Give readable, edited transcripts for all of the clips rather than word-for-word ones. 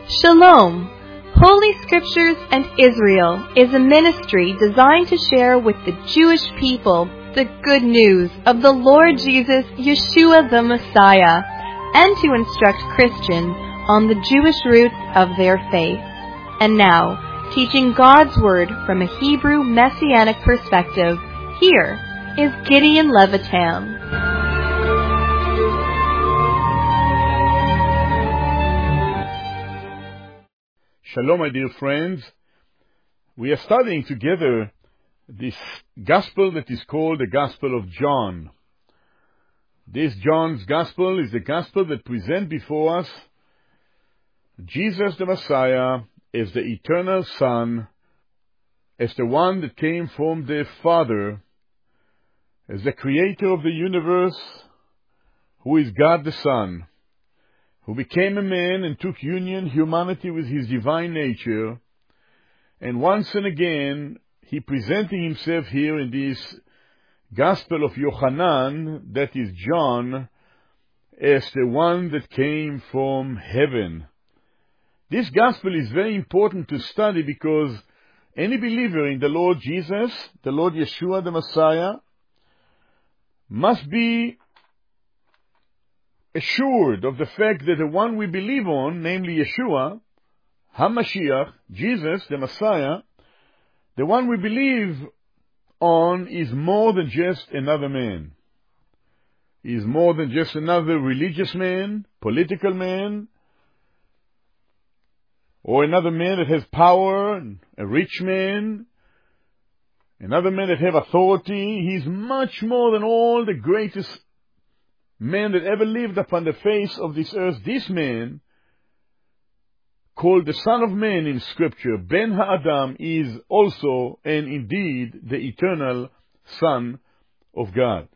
Shalom! Holy Scriptures and Israel is a ministry designed to share with the Jewish people the good news of the Lord Jesus, Yeshua the Messiah, and to instruct Christians on the Jewish roots of their faith. And now, teaching God's Word from a Hebrew Messianic perspective, here is Gideon Levitam. Shalom, my dear friends. We are studying together this gospel that is called the Gospel of John. This John's gospel is the gospel that presents before us Jesus the Messiah as the eternal Son, as the one that came from the Father, as the creator of the universe, who is God the Son, who became a man and took humanity with his divine nature, and once and again, he presenting himself here in this Gospel of Yochanan, that is John, as the one that came from heaven. This Gospel is very important to study because any believer in the Lord Jesus, the Lord Yeshua the Messiah, must be assured of the fact that the one we believe on, namely Yeshua, HaMashiach, Jesus, the Messiah, the one we believe on is more than just another man. He is more than just another religious man, political man, or another man that has power, a rich man, another man that has authority. He is much more than all the greatest man that ever lived upon the face of this earth. This man, called the Son of Man in Scripture, Ben Ha'adam, is also and indeed the eternal Son of God.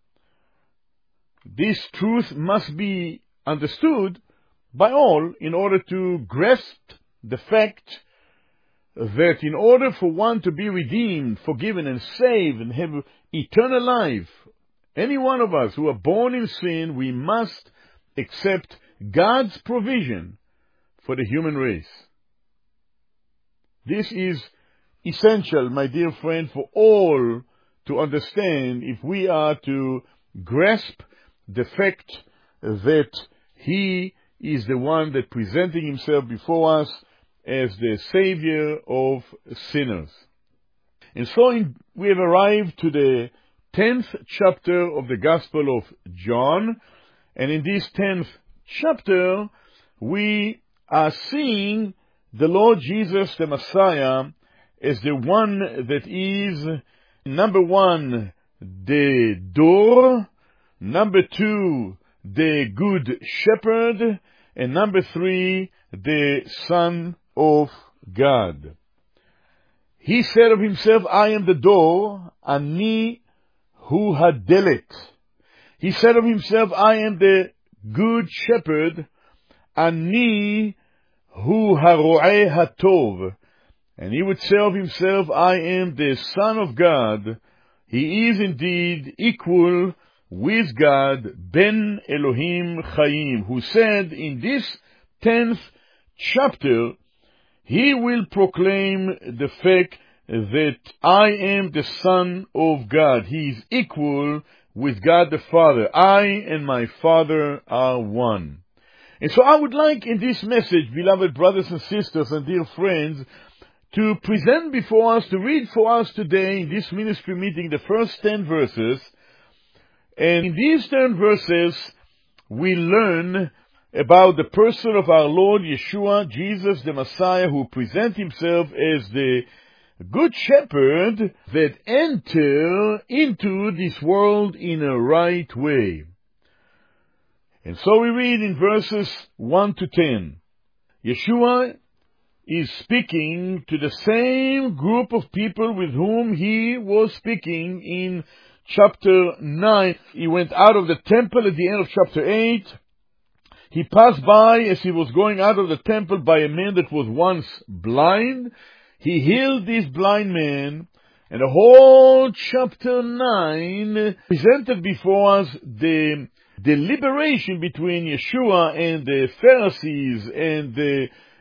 This truth must be understood by all in order to grasp the fact that in order for one to be redeemed, forgiven and saved and have eternal life, any one of us who are born in sin, we must accept God's provision for the human race. This is essential, my dear friend, for all to understand if we are to grasp the fact that He is the one that presenting Himself before us as the Savior of sinners. And so we have arrived to the 10th chapter of the Gospel of John, and in this 10th chapter we are seeing the Lord Jesus the Messiah as the one that is, number one, the door, number two, the good shepherd, and number three, the Son of God. He said of himself, I am the door, ani hu hadelet. He said of himself, I am the good shepherd, ani hu haro'eh hatov. And he would say of himself, I am the Son of God. He is indeed equal with God, Ben Elohim Chaim, who said in this 10th chapter, he will proclaim the fact that I am the Son of God. He is equal with God the Father. I and my Father are one. And so I would like in this message, beloved brothers and sisters and dear friends, to present before us, to read for us today in this ministry meeting the first 10 verses. And in these 10 verses, we learn about the person of our Lord Yeshua, Jesus the Messiah, who presents himself as the good shepherd that enter into this world in a right way. And so we read in verses 1 to 10. Yeshua is speaking to the same group of people with whom he was speaking in chapter 9. He went out of the temple at the end of chapter 8. He passed by as he was going out of the temple by a man that was once blind. He healed this blind man, and the whole chapter 9 presented before us the liberation between Yeshua and the Pharisees and the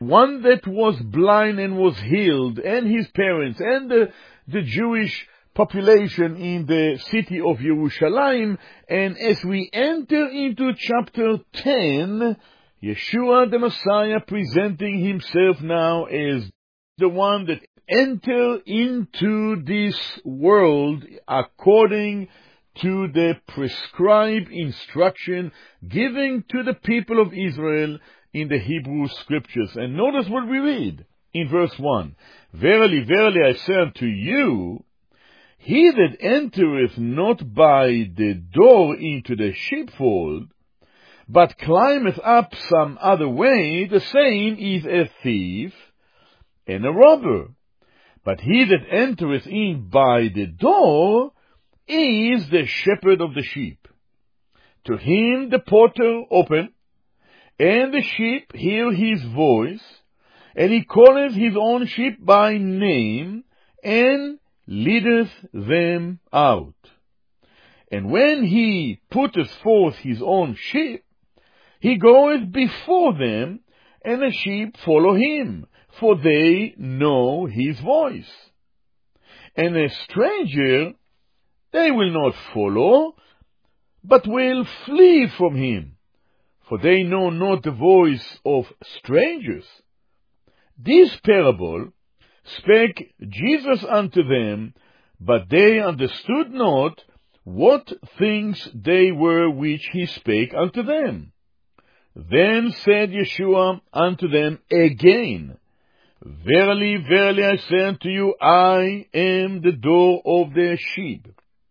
one that was blind and was healed, and his parents, and the Jewish population in the city of Yerushalayim. And as we enter into chapter 10, Yeshua the Messiah presenting himself now as the one that entered into this world according to the prescribed instruction given to the people of Israel in the Hebrew Scriptures. And notice what we read in verse 1. Verily, verily, I say unto you, he that entereth not by the door into the sheepfold, but climbeth up some other way, the same is a thief and a robber. But he that entereth in by the door is the shepherd of the sheep. To him the porter opened, and the sheep hear his voice, and he calleth his own sheep by name, and leadeth them out. And when he putteth forth his own sheep, he goeth before them, and the sheep follow him, for they know his voice. And a stranger they will not follow, but will flee from him, for they know not the voice of strangers. This parable spake Jesus unto them, but they understood not what things they were which he spake unto them. Then said Yeshua unto them again, Verily, verily, I say unto you, I am the door of the sheep.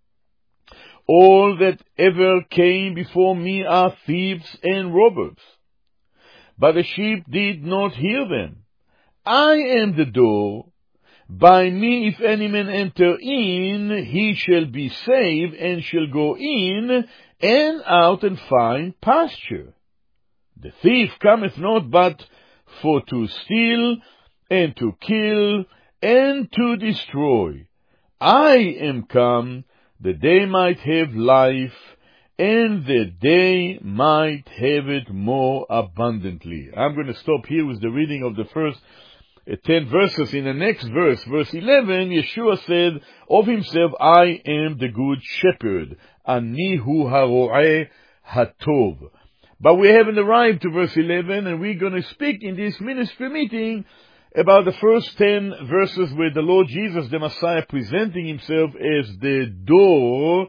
All that ever came before me are thieves and robbers, but the sheep did not hear them. I am the door. By me, if any man enter in, he shall be saved, and shall go in and out and find pasture. The thief cometh not but for to steal, and to kill, and to destroy. I am come that they might have life, and that they might have it more abundantly. I'm going to stop here with the reading of the first 10 verses. In the next verse, verse 11, Yeshua said of himself, I am the good shepherd, ani hu haro'eh hatov. But we haven't arrived to verse 11, and we're going to speak in this ministry meeting about the first 10 verses where the Lord Jesus, the Messiah, presenting himself as the door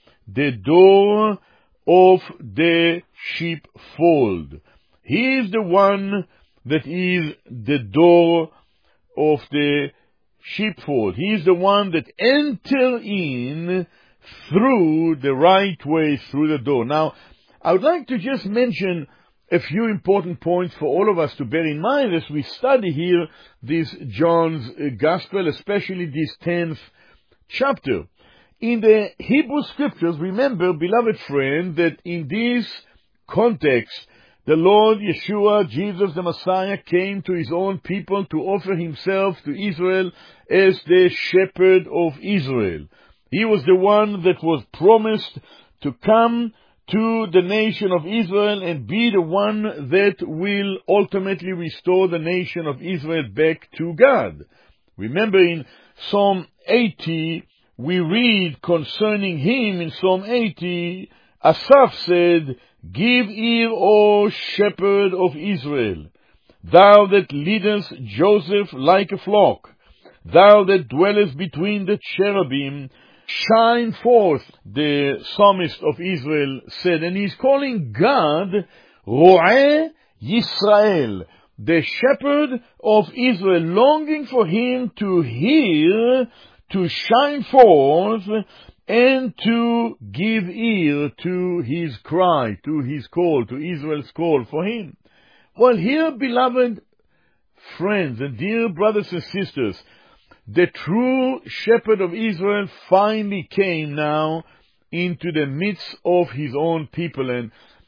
of the sheepfold. He is the one that is the door of the sheepfold. He is the one that enter in through the right way, through the door. Now, I would like to just mention a few important points for all of us to bear in mind as we study here this John's Gospel, especially this 10th chapter. In the Hebrew Scriptures, remember, beloved friend, that in this context, the Lord Yeshua, Jesus the Messiah, came to his own people to offer himself to Israel as the shepherd of Israel. He was the one that was promised to come to the nation of Israel and be the one that will ultimately restore the nation of Israel back to God. Remember in Psalm 80, we read concerning him in Psalm 80, Asaph said, Give ear, O shepherd of Israel, thou that leadest Joseph like a flock, thou that dwellest between the cherubim, shine forth, the psalmist of Israel said. And he's calling God Ro'eh Yisrael, the shepherd of Israel, longing for him to hear, to shine forth, and to give ear to his cry, to his call, to Israel's call for him. Well, here, beloved friends and dear brothers and sisters, the true shepherd of Israel finally came now into the midst of his own people. And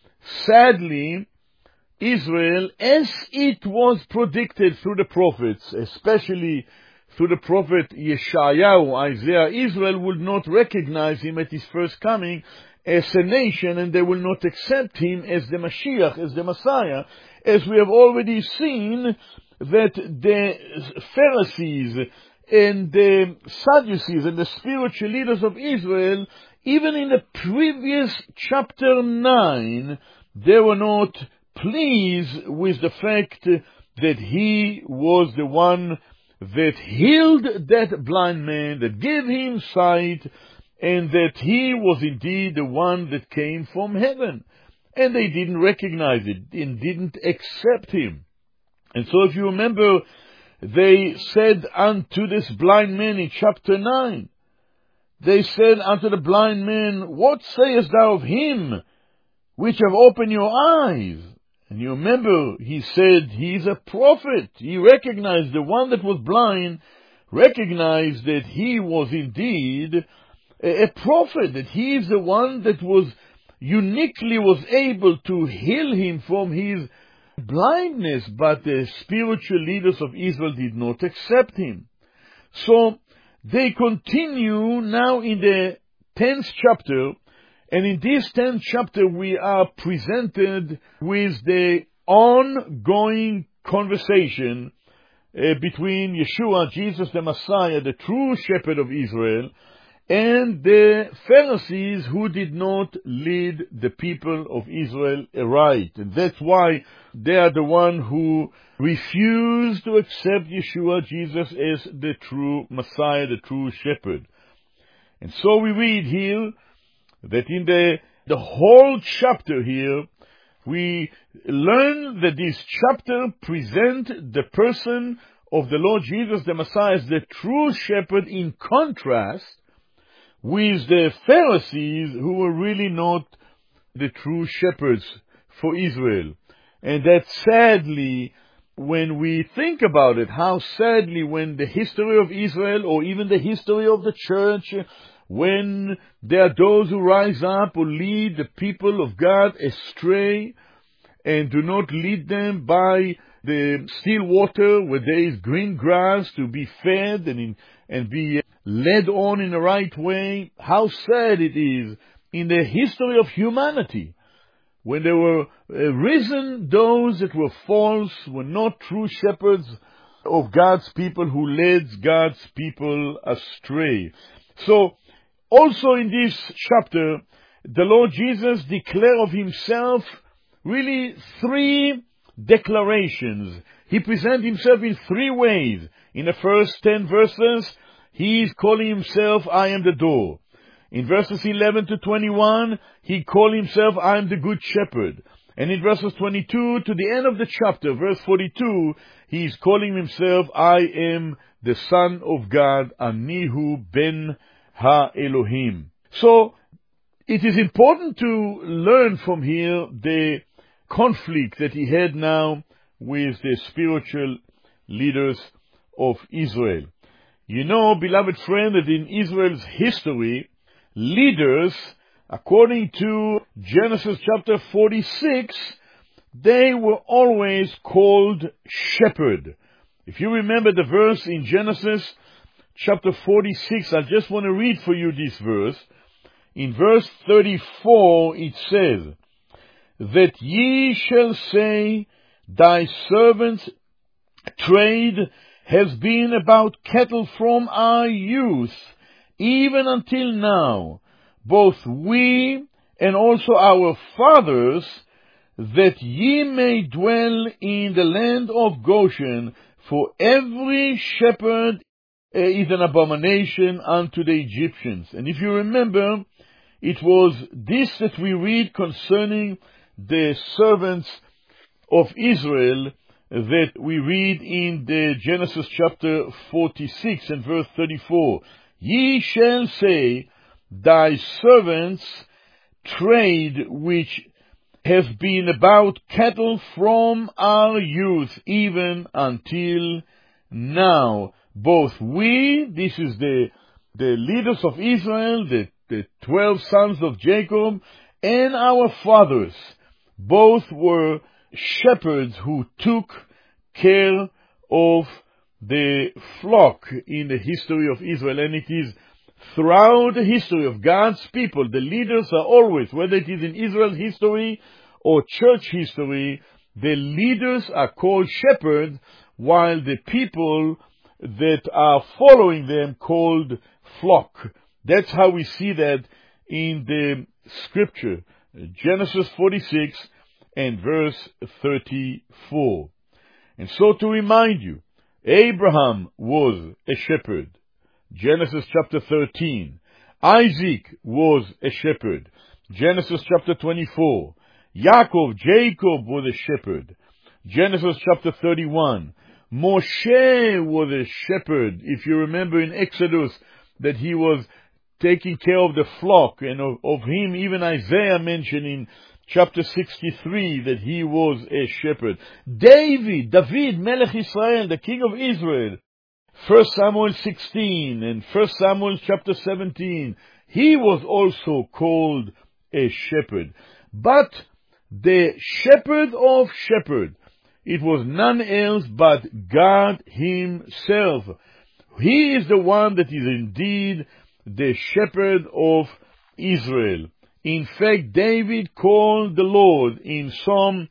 sadly, Israel, as it was predicted through the prophets, especially through the prophet Yeshayahu, Isaiah, Israel would not recognize him at his first coming as a nation, and they will not accept him as the Mashiach, as the Messiah, as we have already seen that the Pharisees and the Sadducees and the spiritual leaders of Israel, even in the previous chapter 9, they were not pleased with the fact that he was the one that healed that blind man, that gave him sight, and that he was indeed the one that came from heaven. And they didn't recognize it and didn't accept him. And so if you remember, they said unto this blind man in chapter 9, they said unto the blind man, what sayest thou of him which have opened your eyes? And you remember, he said, he is a prophet. He recognized, the one that was blind, recognized that he was indeed a prophet, that he is the one that was uniquely was able to heal him from his blindness, but the spiritual leaders of Israel did not accept him. So they continue now in the 10th chapter, and in this 10th chapter we are presented with the ongoing conversation between Yeshua, Jesus the Messiah, the true shepherd of Israel, and the Pharisees who did not lead the people of Israel aright. And that's why they are the one who refused to accept Yeshua, Jesus, as the true Messiah, the true shepherd. And so we read here that in the whole chapter here, we learn that this chapter presents the person of the Lord Jesus the Messiah as the true shepherd, in contrast with the Pharisees, who were really not the true shepherds for Israel. And that sadly, when we think about it, how sadly when the history of Israel, or even the history of the church, when there are those who rise up or lead the people of God astray, and do not lead them by the still water where there is green grass to be fed and be led on in the right way, how sad it is in the history of humanity, when there were risen those that were false, were not true shepherds of God's people, who led God's people astray. So, also in this chapter, the Lord Jesus declared of himself really 3 declarations. He presents himself in 3 ways. In the first 10 verses, he is calling himself, I am the door. In verses 11 to 21, he called himself, I am the good shepherd. And in verses 22 to the end of the chapter, verse 42, he is calling himself, I am the Son of God, Anihu ben ha-Elohim. So, it is important to learn from here the conflict that he had now with the spiritual leaders of Israel. You know, beloved friend, that in Israel's history, leaders, according to Genesis chapter 46, they were always called shepherd. If you remember the verse in Genesis chapter 46, I just want to read for you this verse. In verse 34, it says, that ye shall say, thy servant's trade has been about cattle from our youth, even until now, both we and also our fathers, that ye may dwell in the land of Goshen, for every shepherd is an abomination unto the Egyptians. And if you remember, it was this that we read concerning the servants of Israel, that we read in the Genesis chapter 46 and verse 34. Ye shall say, thy servants trade which have been about cattle from our youth even until now. Both we, this is the leaders of Israel, the 12 sons of Jacob, and our fathers, both were shepherds who took care of the flock in the history of Israel. And it is throughout the history of God's people, the leaders are always, whether it is in Israel's history or church history, the leaders are called shepherds, while the people that are following them called flock. That's how we see that in the scripture. Genesis 46 and verse 34. And so to remind you, Abraham was a shepherd. Genesis chapter 13. Isaac was a shepherd. Genesis chapter 24. Jacob was a shepherd. Genesis chapter 31. Moshe was a shepherd. If you remember in Exodus that he was taking care of the flock, and of him even Isaiah mentioned in chapter 63 that he was a shepherd. David, Melech Israel, the king of Israel, 1 Samuel 16 and 1 Samuel chapter 17, he was also called a shepherd. But the shepherd of shepherds, it was none else but God himself. He is the one that is indeed the shepherd of Israel. In fact, David called the Lord in Psalm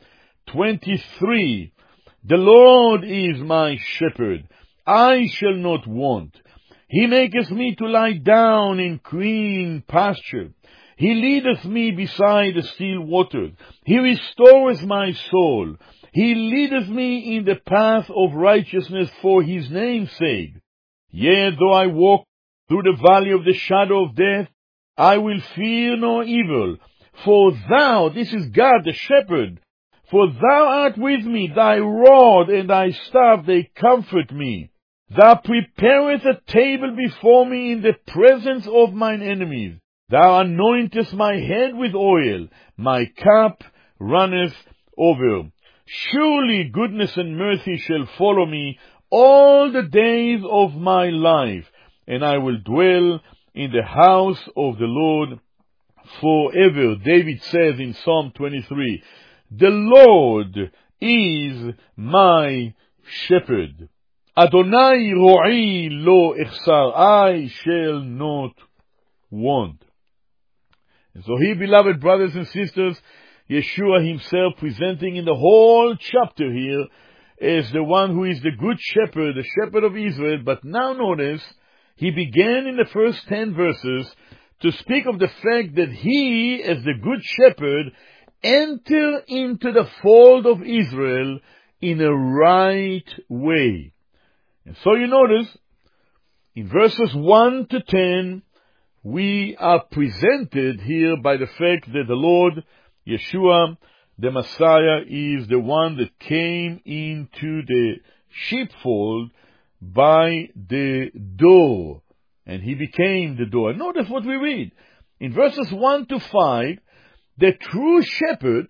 23, "The Lord is my shepherd, I shall not want. He maketh me to lie down in green pasture. He leadeth me beside the still waters. He restoreth my soul. He leadeth me in the path of righteousness for his name's sake. Yea, though I walk through the valley of the shadow of death, I will fear no evil. For thou," this is God the shepherd, "for thou art with me, thy rod and thy staff, they comfort me. Thou preparest a table before me in the presence of mine enemies. Thou anointest my head with oil, my cup runneth over. Surely goodness and mercy shall follow me all the days of my life, and I will dwell in the house of the Lord forever." David says in Psalm 23, "The Lord is my shepherd. Adonai ro'i lo echsar, I shall not want." And so here, beloved brothers and sisters, Yeshua himself presenting in the whole chapter here as the one who is the good shepherd, the shepherd of Israel. But now notice, he began in the first 10 verses to speak of the fact that he, as the good shepherd, enter into the fold of Israel in a right way. And so you notice, in verses 1 to 10, we are presented here by the fact that the Lord, Yeshua, the Messiah, is the one that came into the sheepfold by the door, and he became the door. Notice what we read. In verses 1 to 5, the true shepherd,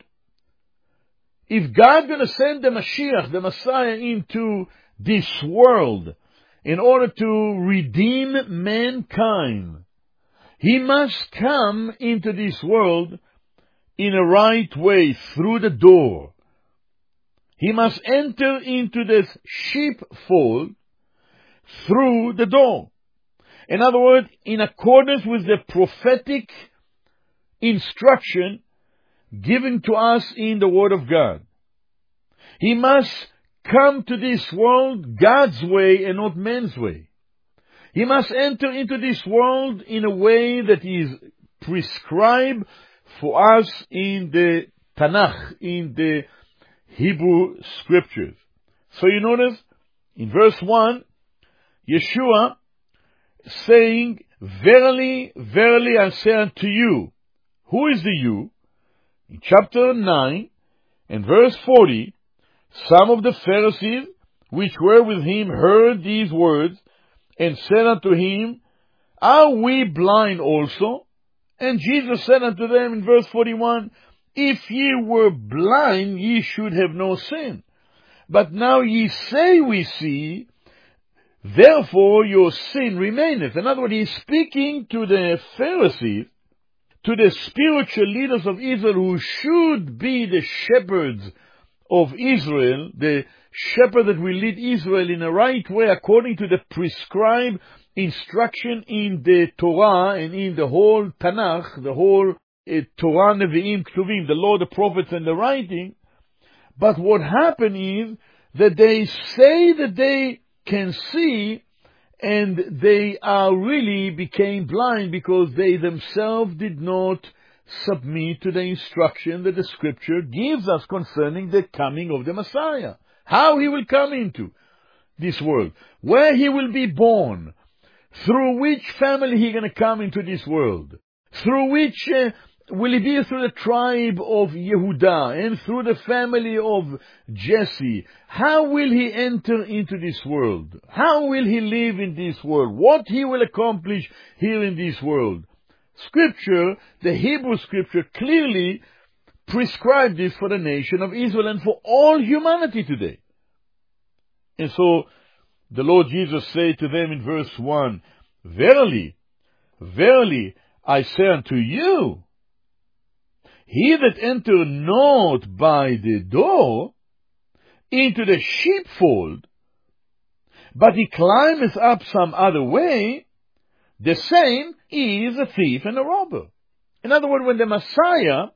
if God going to send the Mashiach, the Messiah, into this world in order to redeem mankind, he must come into this world in a right way, through the door. He must enter into this sheepfold through the door. In other words, in accordance with the prophetic instruction given to us in the Word of God. He must come to this world God's way and not man's way. He must enter into this world in a way that is prescribed for us in the Tanakh, in the Hebrew Scriptures. So you notice, in verse 1, Yeshua saying, "Verily, verily, I say unto you." Who is the you? In chapter 9 and verse 40, some of the Pharisees which were with him heard these words, and said unto him, "Are we blind also?" And Jesus said unto them in verse 41, "If ye were blind, ye should have no sin. But now ye say we see, therefore your sin remaineth." In other words, he's speaking to the Pharisees, to the spiritual leaders of Israel who should be the shepherds of Israel, the shepherd that will lead Israel in a right way according to the prescribed instruction in the Torah and in the whole Tanakh, the whole Torah, Nevi'im, Ketuvim, the law, the prophets, and the writing. But what happened is that they say that they can see, and they really became blind because they themselves did not submit to the instruction that the Scripture gives us concerning the coming of the Messiah. How he will come into this world, where he will be born, through which family he going to come into this world, through which will he be through the tribe of Yehudah and through the family of Jesse. How will he enter into this world? How will he live in this world? What he will accomplish here in this world? Scripture, the Hebrew Scripture, clearly prescribed this for the nation of Israel and for all humanity today. And so the Lord Jesus said to them in verse 1, Verily, verily, I say unto you, he that enter not by the door into the sheepfold, but he climbeth up some other way, the same is a thief and a robber. In other words, when the Messiah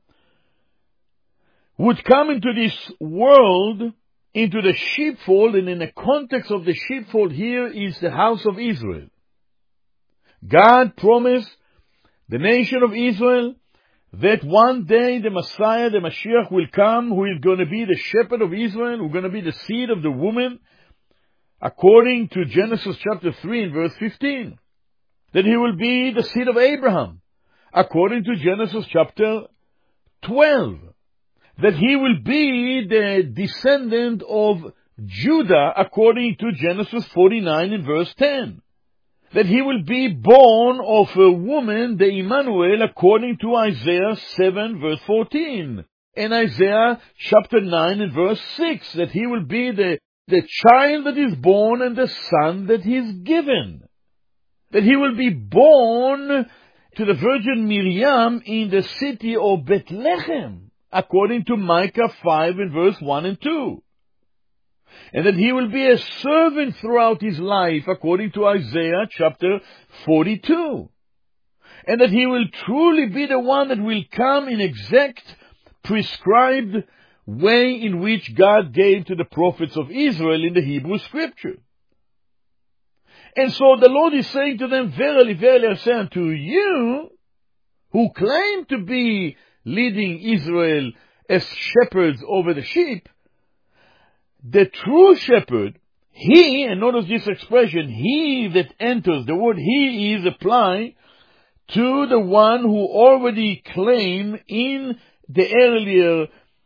would come into this world, into the sheepfold, and in the context of the sheepfold here is the house of Israel. God promised the nation of Israel that one day the Messiah, the Mashiach, will come, who is going to be the shepherd of Israel, who is going to be the seed of the woman, according to Genesis chapter 3 and verse 15. That he will be the seed of Abraham, according to Genesis chapter 12. That he will be the descendant of Judah, according to Genesis 49 and verse 10. That he will be born of a woman, the Emmanuel, according to Isaiah 7 verse 14. And Isaiah chapter 9 and verse 6, that he will be the child that is born and the son that is given. That he will be born to the Virgin Miriam in the city of Bethlehem, according to Micah 5 and verse 1 and 2. And that he will be a servant throughout his life, according to Isaiah chapter 42. And that he will truly be the one that will come in exact, prescribed way in which God gave to the prophets of Israel in the Hebrew Scripture. And so the Lord is saying to them, Verily, verily, I say unto you, who claim to be leading Israel as shepherds over the sheep, the true shepherd, he, and notice this expression, he that enters, the word he is applied to the one who already claimed in the earlier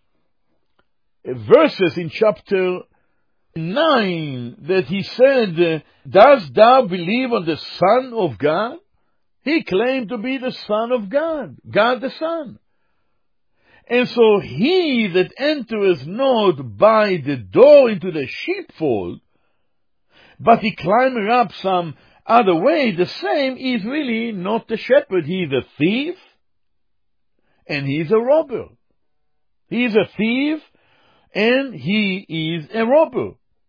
verses in chapter 9 that he said, Dost thou believe on the Son of God? He claimed to be the Son of God, God the Son. And so he that entereth not by the door into the sheepfold, but he climbeth up some other way, the same is really not the shepherd. He is a thief, and he is a robber. He is a thief, and he is a robber.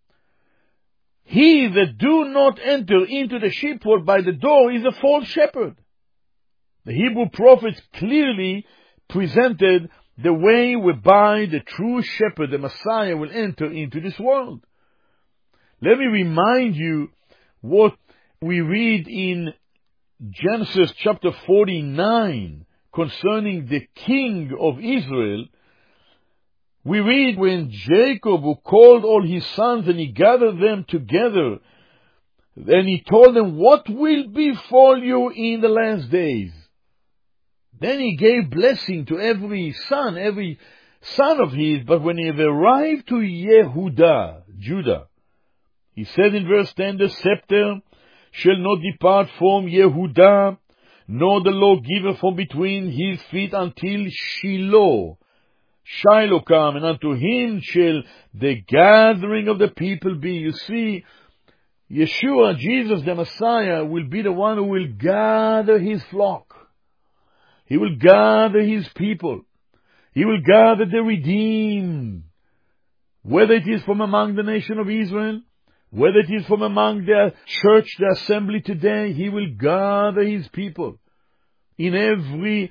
He that do not enter into the sheepfold by the door is a false shepherd. The Hebrew prophets clearly presented the way whereby the true shepherd, the Messiah, will enter into this world. Let me remind you what we read in Genesis chapter 49 concerning the king of Israel. We read when Jacob, who called all his sons, and he gathered them together, and he told them, What will befall you in the last days? Then he gave blessing to every son of his. But when he arrived to Yehudah, Judah, he said in verse 10, The scepter shall not depart from Yehudah, nor the lawgiver from between his feet until Shiloh come, and unto him shall the gathering of the people be. You see, Yeshua, Jesus the Messiah, will be the one who will gather his flock. He will gather his people. He will gather the redeemed. Whether it is from among the nation of Israel, whether it is from among the church, the assembly today, he will gather his people. In every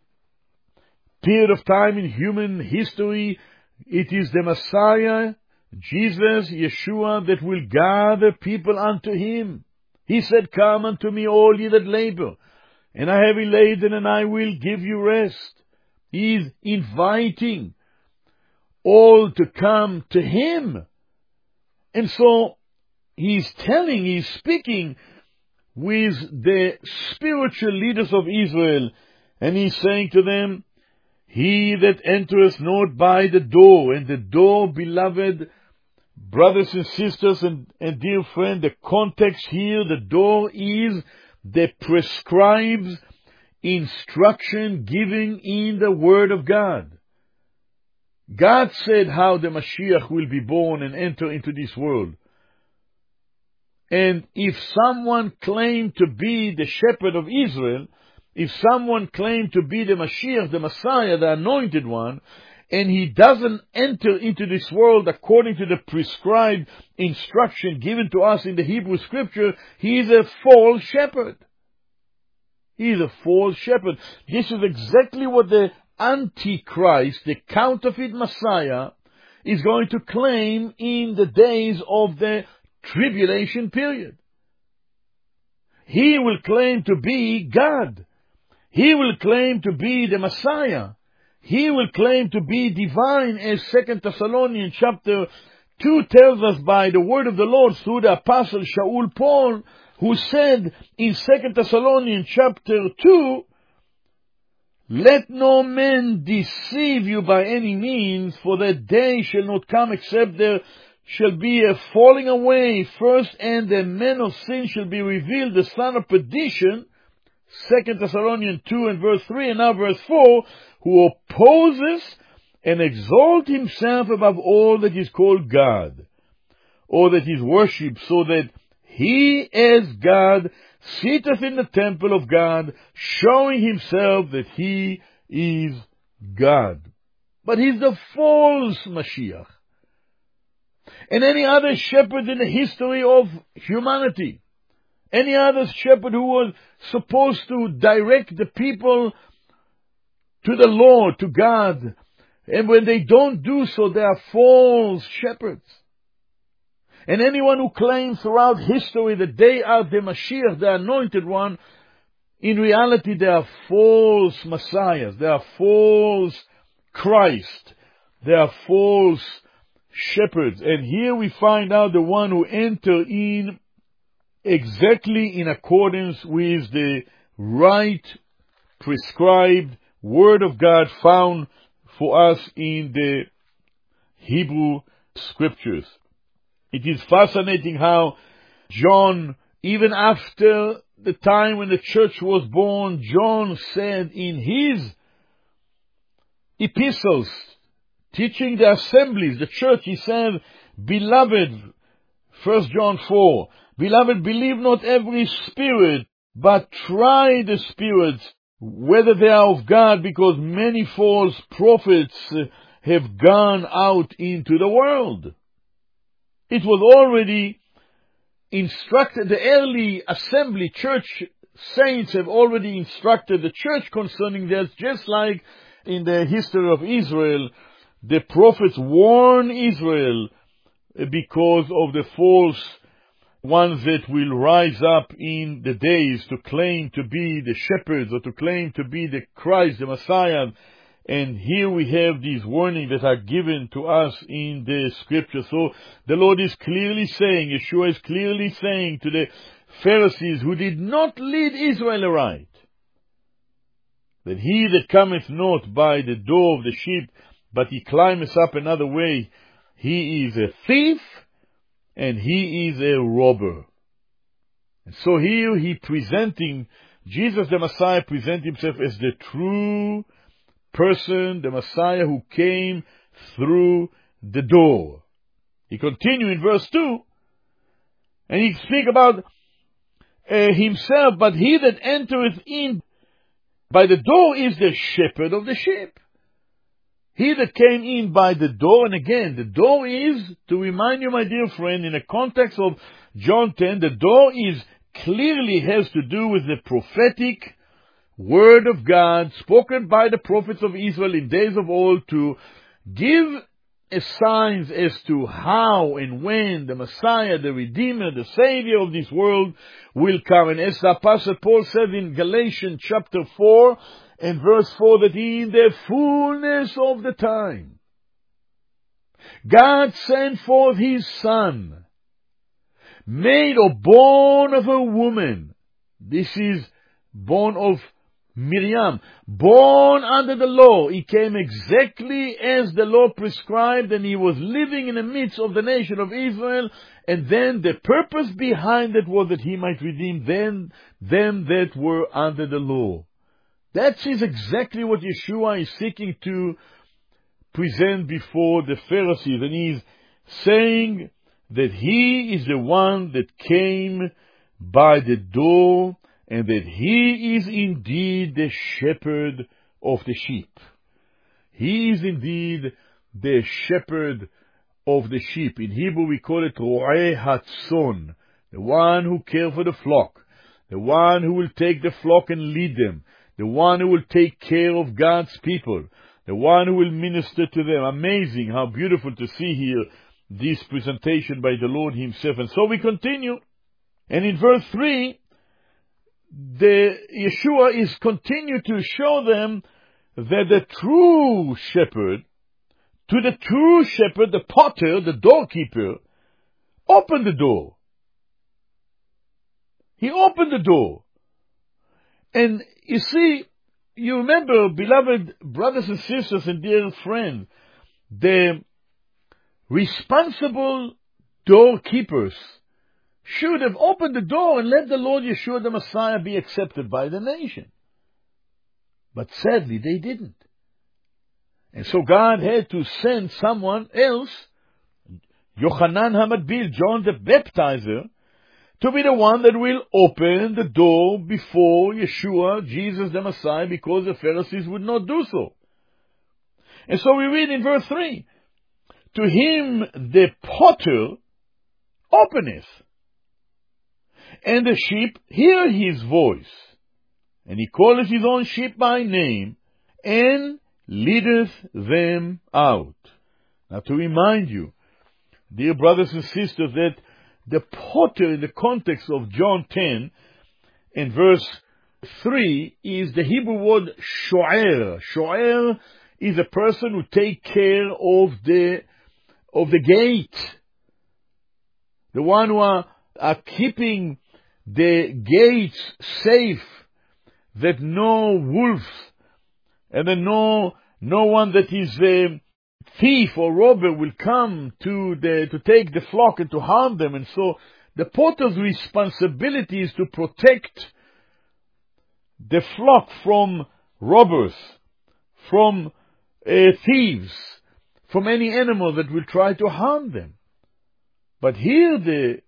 period of time in human history, it is the Messiah, Jesus, Yeshua, that will gather people unto him. He said, come unto me, all ye that labor, and are heavy laden, and I will give you rest. He is inviting all to come to him. And so he's speaking with the spiritual leaders of Israel, and he's saying to them, he that entereth not by the door, and the door, beloved brothers and sisters and dear friend, the context here, the door is the prescribed instruction given in the Word of God. God said how the Mashiach will be born and enter into this world. And if someone claimed to be the shepherd of Israel, if someone claimed to be the Mashiach, the Messiah, the anointed one, and he doesn't enter into this world according to the prescribed instruction given to us in the Hebrew Scripture, he is a false shepherd. He is a false shepherd. This is exactly what the Antichrist, the counterfeit Messiah, is going to claim in the days of the tribulation period. He will claim to be God. He will claim to be the Messiah. He will claim to be divine, as 2 Thessalonians chapter 2 tells us by the word of the Lord through the apostle Shaul Paul, who said in 2 Thessalonians chapter 2, let no man deceive you by any means, for that day shall not come except there shall be a falling away first, and the man of sin shall be revealed, the son of perdition, 2 Thessalonians 2 and verse 3, and now verse 4, who opposes and exalts himself above all that is called God, or that is worshipped, so that he as God sitteth in the temple of God, showing himself that he is God. But he's the false Mashiach. And any other shepherd in the history of humanity, any other shepherd who was supposed to direct the people to the Lord, to God, and when they don't do so, they are false shepherds. And anyone who claims throughout history that they are the Mashiach, the anointed one, in reality they are false messiahs, they are false Christ, they are false shepherds. And here we find out the one who entered in exactly in accordance with the right prescribed Word of God found for us in the Hebrew Scriptures. It is fascinating how John, even after the time when the church was born, John said in his epistles, teaching the assemblies, the church, he said, beloved, 1 John 4, beloved, believe not every spirit, but try the spirits, whether they are of God, because many false prophets have gone out into the world. It was already instructed, the early assembly church saints have already instructed the church concerning this, just like in the history of Israel, the prophets warn Israel because of the false ones that will rise up in the days to claim to be the shepherds or to claim to be the Christ, the Messiah. And here we have these warnings that are given to us in the Scripture. So the Lord is clearly saying, Yeshua is clearly saying to the Pharisees who did not lead Israel aright, that he that cometh not by the door of the sheep, but he climbeth up another way, he is a thief and he is a robber. And so here he presenting, Jesus the Messiah present himself as the true person, the Messiah who came through the door. He continued in verse 2, and he speak about himself, but he that entereth in by the door is the shepherd of the sheep. He that came in by the door, and again, the door is, to remind you, my dear friend, in the context of John 10, the door is clearly has to do with the prophetic Word of God spoken by the prophets of Israel in days of old to give signs as to how and when the Messiah, the Redeemer, the Savior of this world will come. And as the Apostle Paul said in Galatians chapter 4 and verse 4, that in the fullness of the time, God sent forth His Son, made or born of a woman. This is born of Miriam, born under the law. He came exactly as the law prescribed, and He was living in the midst of the nation of Israel. And then the purpose behind it was that He might redeem them that were under the law. That is exactly what Yeshua is seeking to present before the Pharisees. And He is saying that He is the one that came by the door, and that He is indeed the shepherd of the sheep. He is indeed the shepherd of the sheep. In Hebrew we call it Ro'eh Hatzon, the one who cares for the flock, the one who will take the flock and lead them, the one who will take care of God's people, the one who will minister to them. Amazing, how beautiful to see here this presentation by the Lord Himself. And so we continue. And in verse 3, the Yeshua is continue to show them that the true shepherd, to the true shepherd, the potter, the doorkeeper, opened the door. He opened the door. And you see, you remember, beloved brothers and sisters and dear friends, the responsible doorkeepers should have opened the door and let the Lord Yeshua the Messiah be accepted by the nation. But sadly, they didn't. And so God had to send someone else, Yochanan HaMatbil, John the Baptizer, to be the one that will open the door before Yeshua, Jesus the Messiah, because the Pharisees would not do so. And so we read in verse 3, to him the potter openeth, and the sheep hear his voice, and he calleth his own sheep by name, and leadeth them out. Now to remind you, dear brothers and sisters, that the potter in the context of John 10 and verse 3 is the Hebrew word sho'er. Sho'er is a person who takes care of the gate. The one who are keeping the gates safe, that no wolf and then no one that is a thief or robber will come to take the flock and to harm them. And so the potter's responsibility is to protect the flock from robbers, from thieves, from any animal that will try to harm them. But here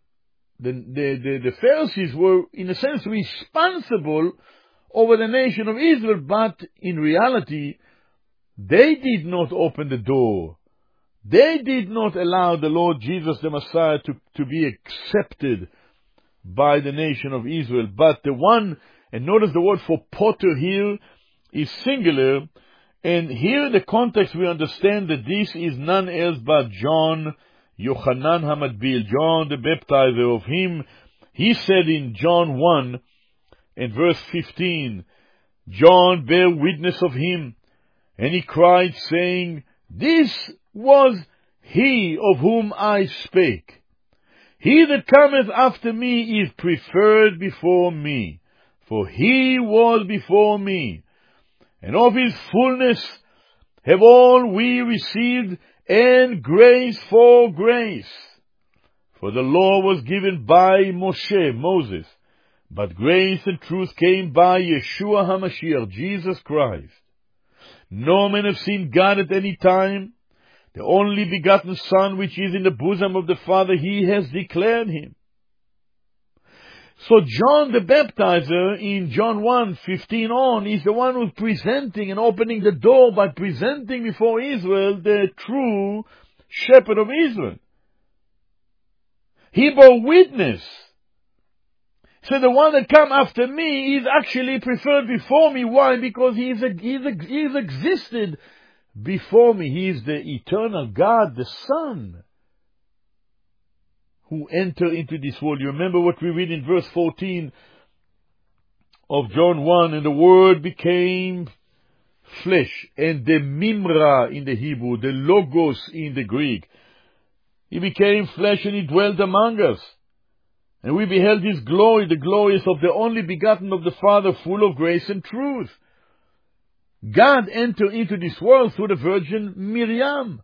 the Pharisees were, in a sense, responsible over the nation of Israel, but in reality, they did not open the door. They did not allow the Lord Jesus the Messiah to be accepted by the nation of Israel. But the one, and notice the word for potter here is singular, and here in the context we understand that this is none else but John, Yochanan HaMatbil, John the Baptizer. Of him, he said in John 1 and verse 15, John bare witness of him, and he cried, saying, this was he of whom I spake. He that cometh after me is preferred before me, for he was before me. And of his fullness have all we received, and grace for grace. For the law was given by Moses, but grace and truth came by Yeshua HaMashiach, Jesus Christ. No man have seen God at any time. The only begotten Son, which is in the bosom of the Father, He has declared Him. So John the Baptizer in John 1:15 on is the one who's presenting and opening the door by presenting before Israel the true shepherd of Israel. He bore witness. So the one that come after me is actually preferred before me. Why? Because he's existed before me. He is the eternal God, the Son, who entered into this world. You remember what we read in verse 14 of John 1, and the Word became flesh, and the Mimra in the Hebrew, the Logos in the Greek. He became flesh and he dwelt among us. And we beheld his glory, the glory is of the only begotten of the Father, full of grace and truth. God entered into this world through the Virgin Miriam.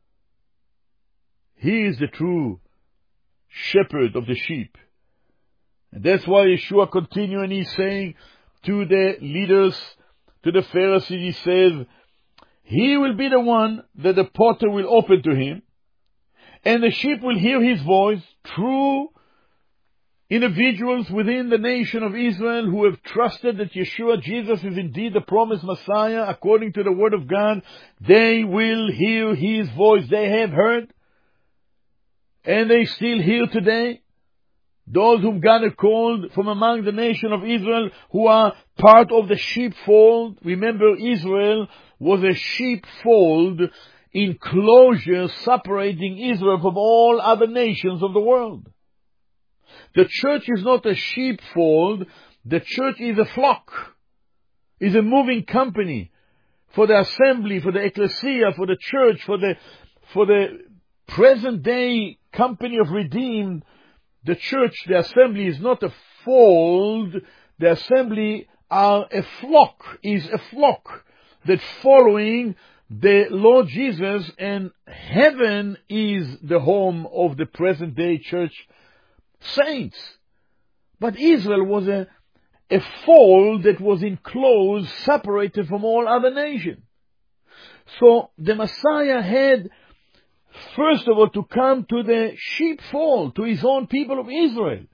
He is the true shepherd of the sheep. And that's why Yeshua continues and he's saying to the leaders, to the Pharisees, he says, he will be the one that the potter will open to him, and the sheep will hear his voice. True individuals within the nation of Israel who have trusted that Yeshua, Jesus, is indeed the promised Messiah according to the Word of God, they will hear his voice. They have heard, and they still hear today. Those whom God has called from among the nation of Israel, who are part of the sheepfold. Remember, Israel was a sheepfold enclosure separating Israel from all other nations of the world. The church is not a sheepfold. The church is a flock, is a moving company for the assembly, for the ecclesia, for the church, for the present day company of redeemed. The church, the assembly, is not a fold. The assembly are a flock, is a flock that following the Lord Jesus, and heaven is the home of the present day church saints. But Israel was a fold that was enclosed, separated from all other nations. So the Messiah had, first of all, to come to the sheepfold, to his own people of Israel.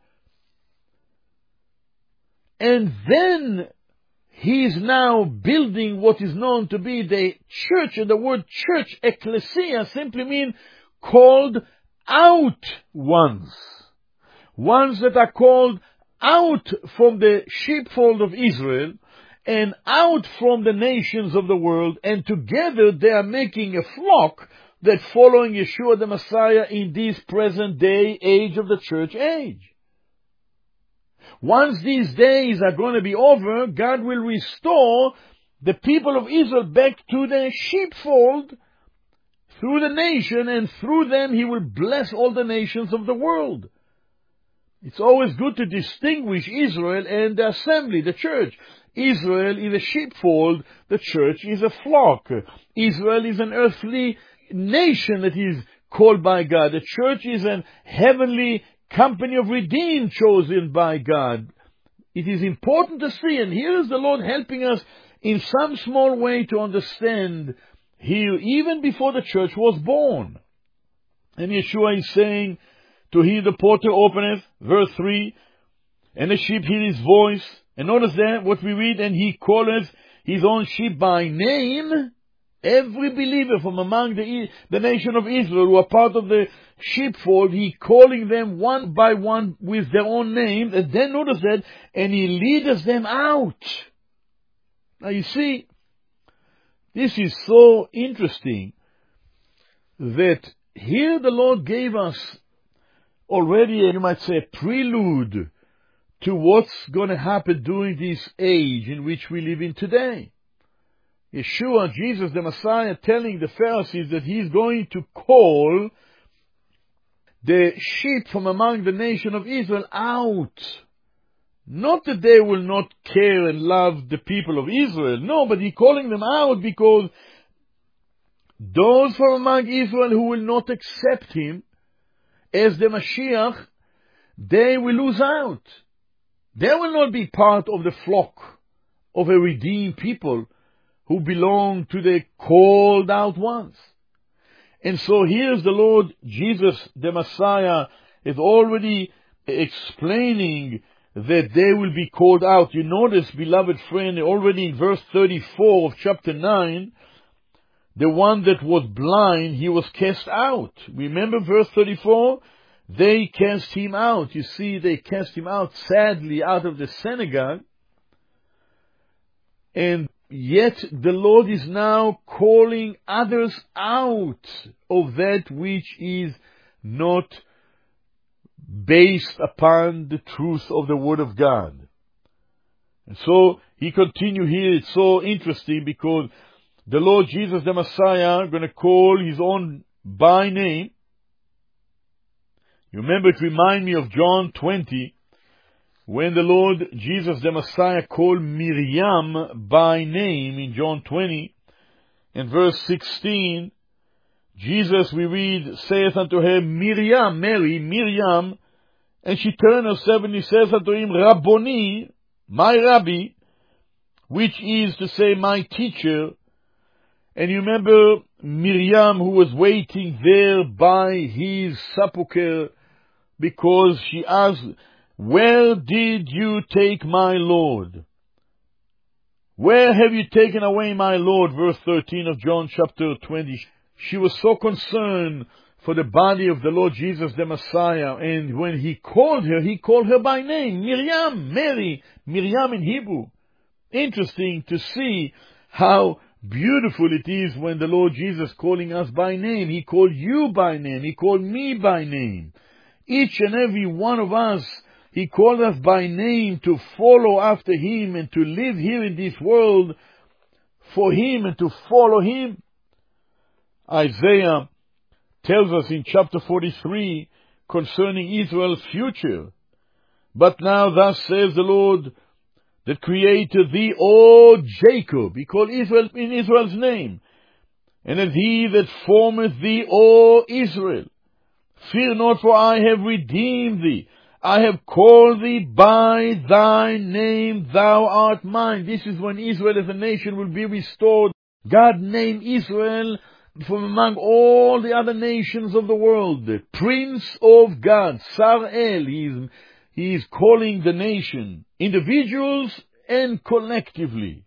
And then he is now building what is known to be the church, and the word church, ecclesia, simply means called out ones. Ones that are called out from the sheepfold of Israel and out from the nations of the world, and together they are making a flock that following Yeshua the Messiah in this present day age of the church age. Once these days are going to be over, God will restore the people of Israel back to the sheepfold through the nation, and through them he will bless all the nations of the world. It's always good to distinguish Israel and the assembly, the church. Israel is a sheepfold, the church is a flock. Israel is an earthly nation that is called by God. The church is an heavenly company of redeemed chosen by God. It is important to see, and here is the Lord helping us in some small way to understand here, even before the church was born. And Yeshua is saying, to hear the porter openeth, verse 3, and the sheep hear his voice. And notice that what we read, and he calleth his own sheep by name. Every believer from among the nation of Israel who are part of the sheepfold, he calling them one by one with their own name. And then notice that, and he leadeth them out. Now you see, this is so interesting that here the Lord gave us already, you might say, a prelude to what's going to happen during this age in which we live in today. Yeshua, Jesus the Messiah, telling the Pharisees that he's going to call the sheep from among the nation of Israel out. Not that they will not care and love the people of Israel. No, but he's calling them out because those from among Israel who will not accept him as the Mashiach, they will lose out. They will not be part of the flock of a redeemed people who belong to the called out ones. And so here's the Lord Jesus, the Messiah, is already explaining that they will be called out. You notice, beloved friend, already in verse 34 of chapter 9, the one that was blind, he was cast out. Remember verse 34? They cast him out. You see, they cast him out, sadly, out of the synagogue. And Yet the Lord is now calling others out of that which is not based upon the truth of the Word of God. And so he continues here. It's so interesting because the Lord Jesus the Messiah going to call his own by name. You remember, it reminds me of John 20, when the Lord Jesus the Messiah called Miriam by name in John 20, in verse 16, Jesus, we read, saith unto her, Miriam, Mary, Miriam, and she turned herself and he says unto him, Rabboni, my Rabbi, which is to say, my teacher. And you remember Miriam, who was waiting there by his sepulchre, because she asked, where did you take my Lord? Where have you taken away my Lord? Verse 13 of John chapter 20. She was so concerned for the body of the Lord Jesus the Messiah. And when he called her by name. Miriam, Mary, Miriam in Hebrew. Interesting to see how beautiful it is when the Lord Jesus calling us by name. He called you by name. He called me by name. Each and every one of us, he called us by name to follow after him and to live here in this world for him and to follow him. Isaiah tells us in chapter 43 concerning Israel's future. But now thus says the Lord that created thee, O Jacob. He called Israel in Israel's name. And as he that formeth thee, O Israel. Fear not, for I have redeemed thee. I have called thee by thy name, thou art mine. This is when Israel as a nation will be restored. God named Israel from among all the other nations of the world, the Prince of God, Sar-El. He is calling the nation, individuals and collectively.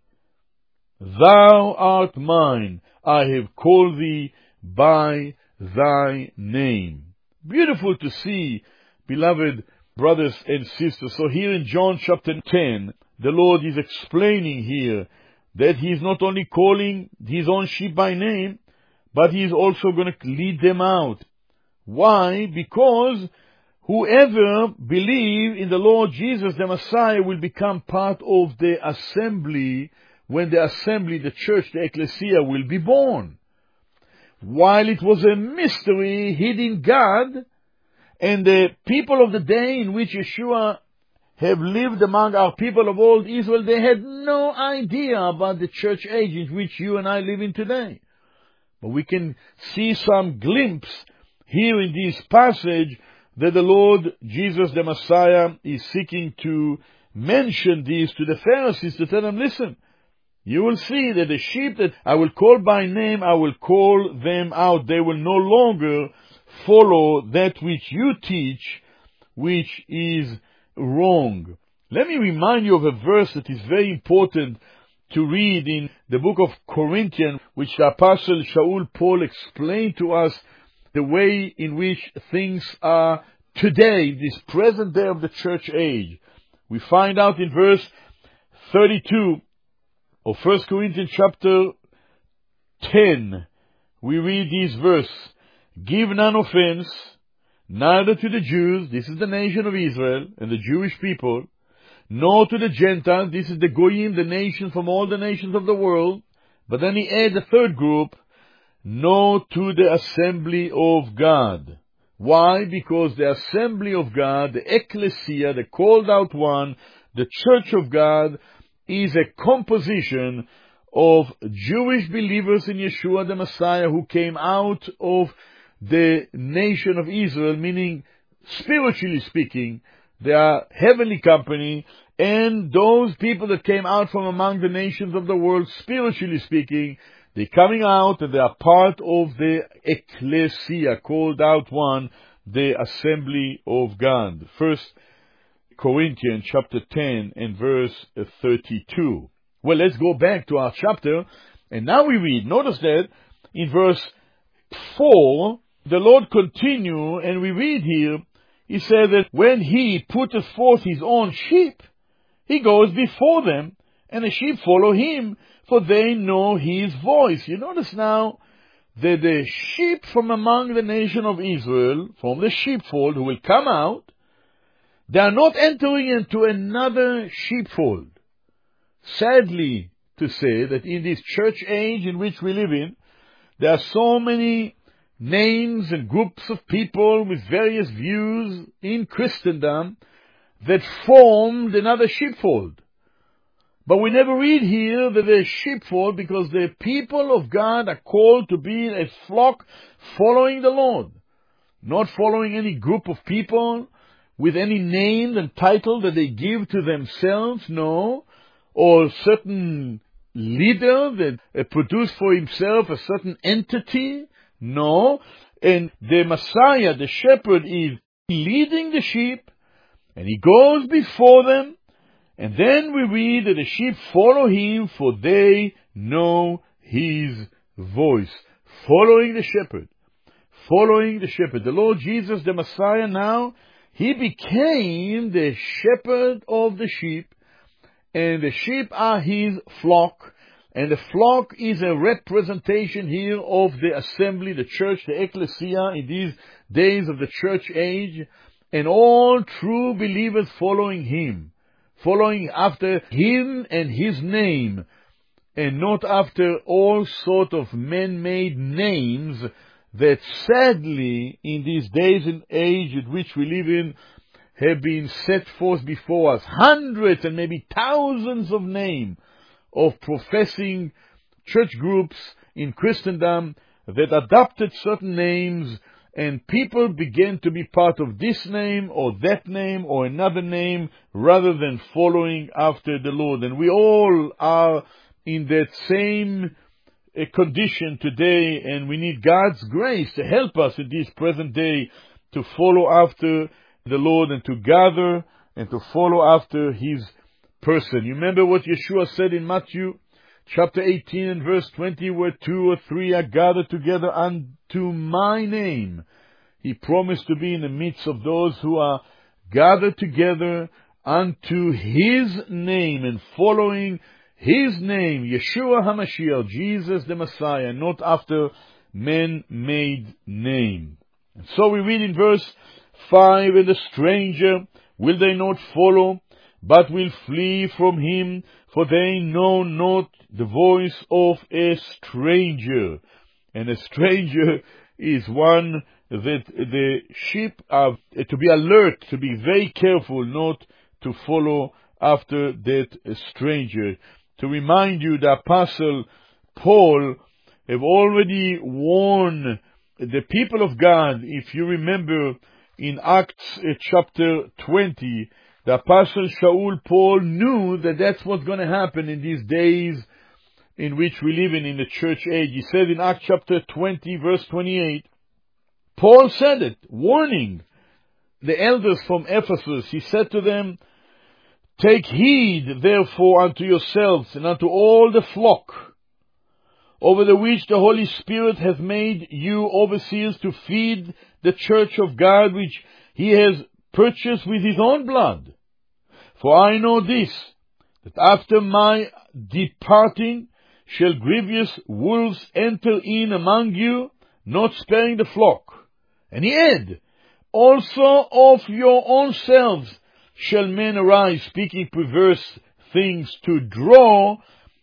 Thou art mine. I have called thee by thy name. Beautiful to see, beloved brothers and sisters. So here in John chapter 10, the Lord is explaining here that he is not only calling his own sheep by name, but he is also going to lead them out. Why? Because whoever believes in the Lord Jesus the Messiah will become part of the assembly, when the assembly, the church, the ecclesia will be born. While it was a mystery hid in God, and the people of the day in which Yeshua have lived among our people of old Israel, they had no idea about the church age in which you and I live in today. But we can see some glimpse here in this passage that the Lord Jesus the Messiah is seeking to mention this to the Pharisees, to tell them, listen, you will see that the sheep that I will call by name, I will call them out. They will no longer follow that which you teach, which is wrong. Let me remind you of a verse that is very important to read in the book of Corinthians, which the Apostle Shaul Paul explained to us the way in which things are today, this present day of the church age. We find out in verse 32 of 1 Corinthians chapter 10, we read this verse, give none offense, neither to the Jews, this is the nation of Israel and the Jewish people, nor to the Gentiles, this is the Goyim, the nations from all the nations of the world. But then he adds a third group, nor to the assembly of God. Why? Because the assembly of God, the ecclesia, the called out one, the church of God, is a composition of Jewish believers in Yeshua the Messiah who came out of the nation of Israel, meaning, spiritually speaking, they are heavenly company, and those people that came out from among the nations of the world, spiritually speaking, they're coming out and they are part of the ecclesia, called out one, the assembly of God. 1 Corinthians chapter 10 and verse 32. Well, let's go back to our chapter, and now we read. Notice that in verse 4, the Lord continue, and we read here, he said that when he putteth forth his own sheep, he goes before them, and the sheep follow him, for they know his voice. You notice now that the sheep from among the nation of Israel, from the sheepfold who will come out, they are not entering into another sheepfold. Sadly to say that in this church age in which we live in, there are so many names and groups of people with various views in Christendom that formed another sheepfold. But we never read here that they're sheepfold, because the people of God are called to be a flock following the Lord, not following any group of people with any name and title that they give to themselves, no, or certain leader that produced for himself a certain entity, no. And the Messiah, the shepherd, is leading the sheep, and he goes before them, and then we read that the sheep follow him, for they know his voice. Following the shepherd. Following the shepherd. The Lord Jesus, the Messiah now, he became the shepherd of the sheep, and the sheep are his flock, and the flock is a representation here of the assembly, the church, the ecclesia in these days of the church age, and all true believers following him, following after him and his name, and not after all sort of man-made names that sadly in these days and age in which we live in have been set forth before us. Hundreds and maybe thousands of names of professing church groups in Christendom that adopted certain names, and people began to be part of this name or that name or another name rather than following after the Lord. And we all are in that same condition today, and we need God's grace to help us in this present day to follow after the Lord and to gather and to follow after his person. You remember what Yeshua said in Matthew chapter 18 and verse 20, where 2 or 3 are gathered together unto my name. He promised to be in the midst of those who are gathered together unto his name and following his name, Yeshua HaMashiach, Jesus the Messiah, not after man-made name. And so we read in verse 5, and the stranger will they not follow, but will flee from him, for they know not the voice of a stranger. And a stranger is one that the sheep are to be alert, to be very careful not to follow after that stranger. To remind you, the Apostle Paul have already warned the people of God. If you remember in Acts chapter 20, the Apostle Shaul Paul knew that that's what's going to happen in these days in which we live in the church age. He said in Acts chapter 20 verse 28, Paul said it, warning the elders from Ephesus. He said to them, take heed therefore unto yourselves and unto all the flock, over the which the Holy Spirit hath made you overseers, to feed the church of God, which he has purchased with his own blood. For I know this, that after my departing shall grievous wolves enter in among you, not sparing the flock. And he add, also of your own selves shall men arise, speaking perverse things, to draw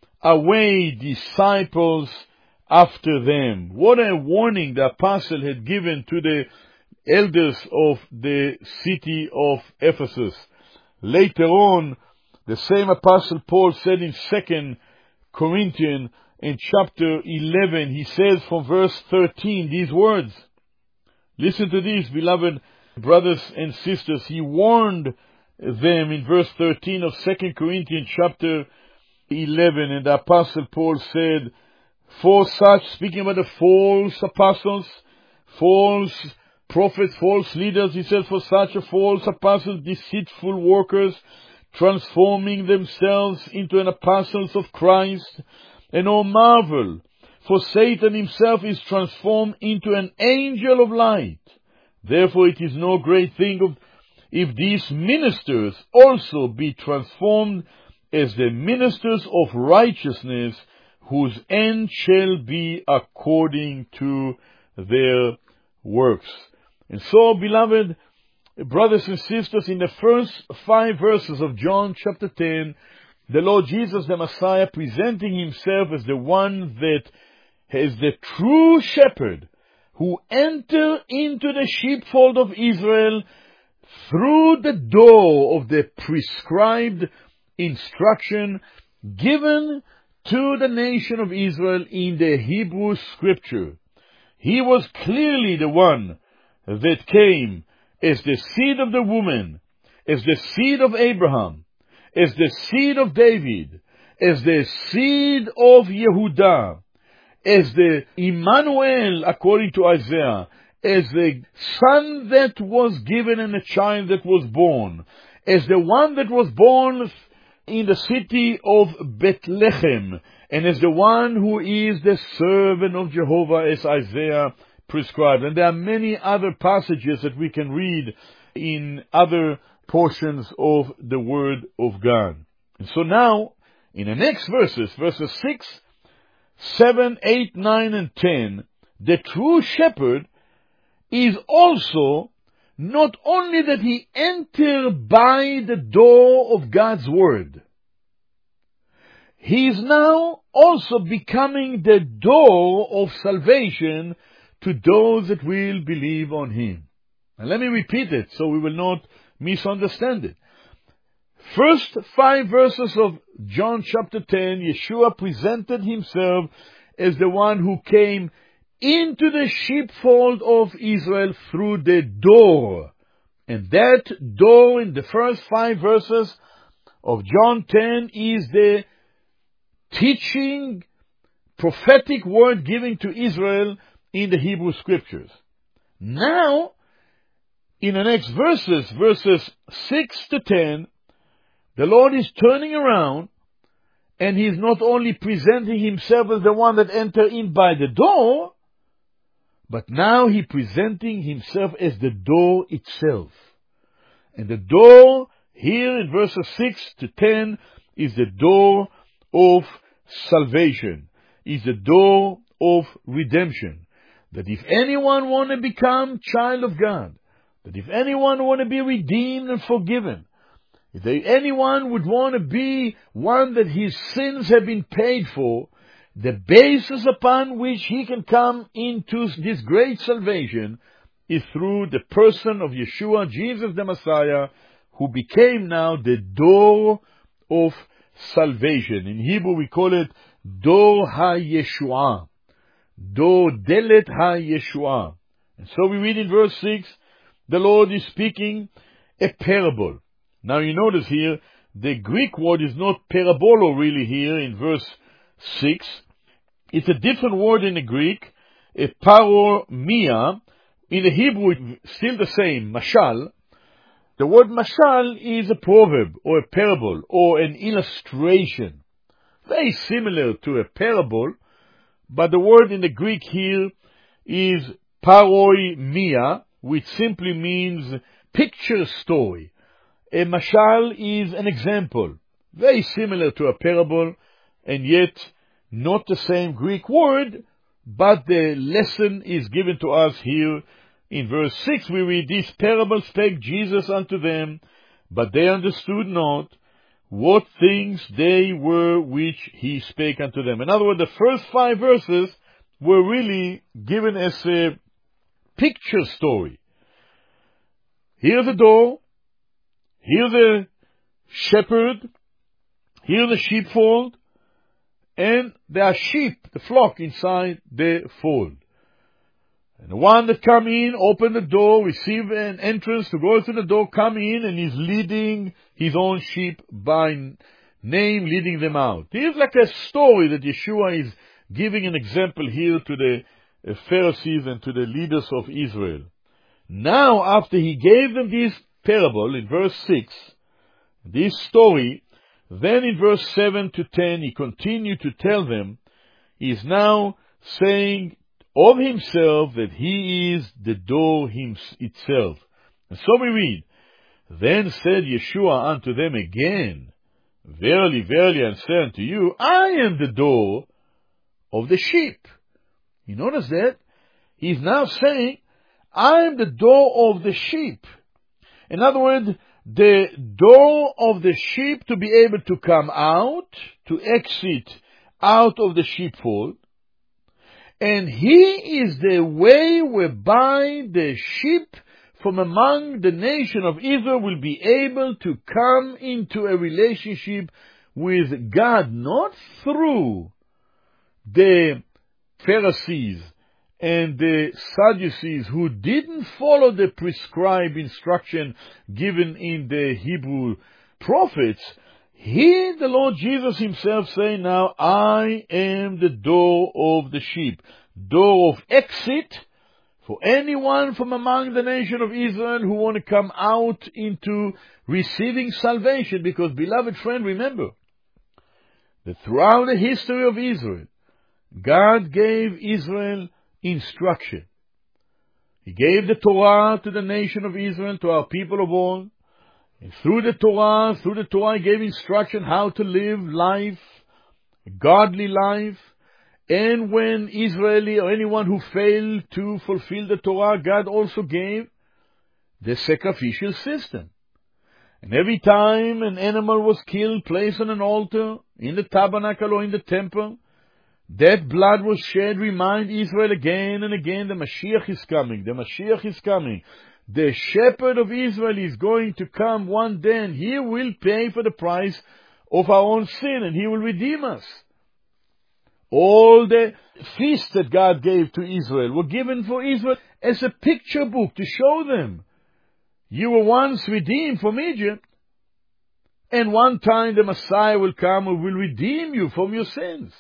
away disciples after them. What a warning the apostle had given to the elders of the city of Ephesus. Later on, the same apostle Paul said in 2 Corinthians in chapter 11, he says from verse 13 these words. Listen to these, beloved brothers and sisters. He warned them in verse 13 of 2 Corinthians chapter 11, and the apostle Paul said, for such, speaking about the false apostles, false prophets, false leaders, he says, for such a false apostles, deceitful workers, transforming themselves into an apostles of Christ, and no marvel, for Satan himself is transformed into an angel of light. Therefore it is no great thing if these ministers also be transformed as the ministers of righteousness, whose end shall be according to their works. And so, beloved brothers and sisters, in the first 5 verses of John chapter 10, the Lord Jesus the Messiah presenting himself as the one that is the true shepherd who enter into the sheepfold of Israel through the door of the prescribed instruction given to the nation of Israel in the Hebrew Scripture. He was clearly the one that came as the seed of the woman, as the seed of Abraham, as the seed of David, as the seed of Yehudah, as the Emmanuel, according to Isaiah, as the son that was given and a child that was born, as the one that was born in the city of Bethlehem, and as the one who is the servant of Jehovah, as Isaiah prescribed. And there are many other passages that we can read in other portions of the Word of God. And so now, in the next verses 6, 7, 8, 9, and 10, the true shepherd is also not only that he entered by the door of God's Word, he is now also becoming the door of salvation to those that will believe on him. And let me repeat it so we will not misunderstand it. First 5 verses of John chapter 10, Yeshua presented himself as the one who came into the sheepfold of Israel through the door. And that door in the first 5 verses of John 10 is the teaching, prophetic word given to Israel in the Hebrew Scriptures. Now, in the next verses 6 to 10, the Lord is turning around, and he is not only presenting himself as the one that entered in by the door, but now he presenting himself as the door itself. And the door here in verses 6 to 10 is the door of salvation, is the door of redemption. That if anyone want to become child of God, that if anyone want to be redeemed and forgiven, if anyone would want to be one that his sins have been paid for, the basis upon which he can come into this great salvation is through the person of Yeshua, Jesus the Messiah, who became now the door of salvation. In Hebrew we call it Dor HaYeshua. Dor Delet HaYeshua. And so we read in verse 6, the Lord is speaking a parable. Now you notice here, the Greek word is not parabolo really here in verse 6. It's a different word in the Greek, a paromia. In the Hebrew, it's still the same, mashal. The word mashal is a proverb, or a parable, or an illustration. Very similar to a parable, but the word in the Greek here is paroimia, which simply means picture story. A mashal is an example, very similar to a parable, and yet not the same Greek word, but the lesson is given to us here. In verse 6 we read, "This parable spake Jesus unto them, but they understood not what things they were which he spake unto them." In other words, the first 5 verses were really given as a picture story. Here's the door, here's the shepherd, here's the sheepfold, and there are sheep, the flock, inside the fold. And the one that come in, open the door, receive an entrance to go through the door, come in, and he's leading his own sheep by name, leading them out. Here's like a story that Yeshua is giving an example here to the Pharisees and to the leaders of Israel. Now, after he gave them this parable in verse 6, this story, then in verse 7 to 10, he continued to tell them, he is now saying of himself that he is the door itself. And so we read, "Then said Yeshua unto them again, Verily, verily, I say unto you, I am the door of the sheep. You notice that? He's now saying, I am the door of the sheep. In other words, the door of the sheep to be able to come out, to exit out of the sheepfold. And he is the way whereby the sheep from among the nation of Israel will be able to come into a relationship with God, not through the Pharisees and the Sadducees who didn't follow the prescribed instruction given in the Hebrew prophets. He, the Lord Jesus himself, saying now, I am the door of the sheep, door of exit for anyone from among the nation of Israel who want to come out into receiving salvation. Because, beloved friend, remember that throughout the history of Israel, God gave Israel instruction. He gave the Torah to the nation of Israel, to our people of old. And through the Torah, He gave instruction how to live life, godly life. And when Israeli or anyone who failed to fulfill the Torah, God also gave the sacrificial system. And every time an animal was killed, placed on an altar, in the tabernacle or in the temple, that blood was shed, remind Israel again and again, the Mashiach is coming, the Mashiach is coming. The shepherd of Israel is going to come one day, and he will pay for the price of our own sin, and he will redeem us. All the feasts that God gave to Israel were given for Israel as a picture book to show them, you were once redeemed from Egypt, and one time the Messiah will come and will redeem you from your sins.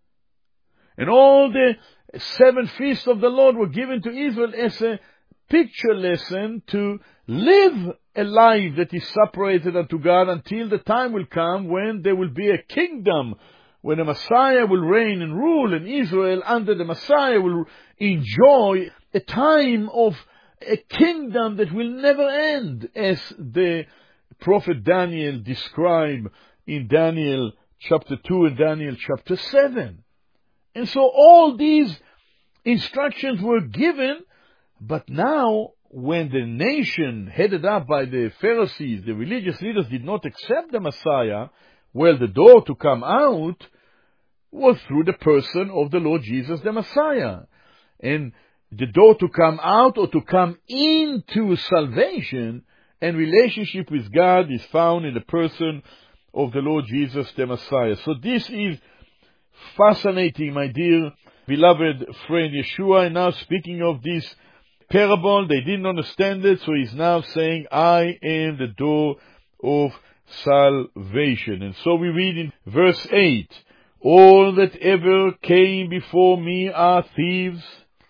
And all the 7 feasts of the Lord were given to Israel as a picture lesson to live a life that is separated unto God until the time will come when there will be a kingdom, when the Messiah will reign and rule, and Israel under the Messiah will enjoy a time of a kingdom that will never end, as the prophet Daniel described in Daniel chapter 2 and Daniel chapter 7. And so all these instructions were given, but now when the nation headed up by the Pharisees, the religious leaders, did not accept the Messiah, well, the door to come out was through the person of the Lord Jesus, the Messiah. And the door to come out or to come into salvation and relationship with God is found in the person of the Lord Jesus, the Messiah. So this is fascinating, my dear beloved friend. Yeshua, and now speaking of this parable, they didn't understand it, so he's now saying, I am the door of salvation. And so we read in verse 8, all that ever came before me are thieves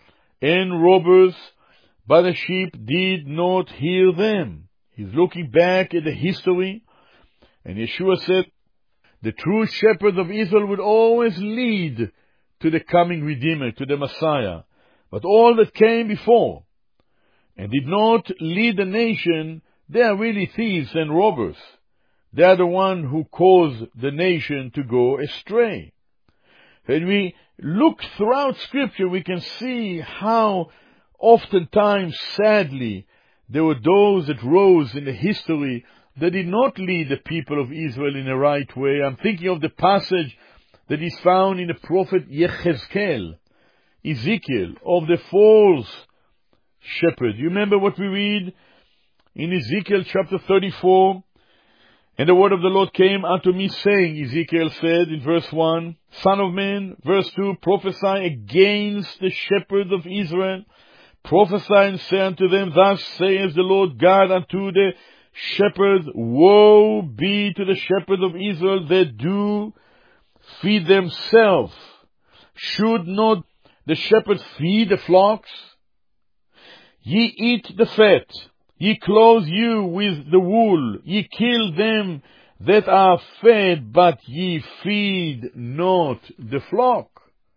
and robbers, but the sheep did not hear them. He's looking back at the history, and Yeshua said, the true shepherd of Israel would always lead to the coming Redeemer, to the Messiah. But all that came before and did not lead the nation, they are really thieves and robbers. They are the one who caused the nation to go astray. When we look throughout Scripture, we can see how oftentimes, sadly, there were those that rose in the history that did not lead the people of Israel in the right way. I'm thinking of the passage that is found in the prophet Yechezkel, Ezekiel, of the false shepherd. You remember what we read in Ezekiel chapter 34? And the word of the Lord came unto me, saying, Ezekiel said in verse 1, Son of man, verse 2, prophesy against the shepherds of Israel. Prophesy and say unto them, thus saith the Lord God unto the shepherds, woe be to the shepherds of Israel that do feed themselves. Should not the shepherds feed the flocks? Ye eat the fat, ye clothe you with the wool, ye kill them that are fed, but ye feed not the flock.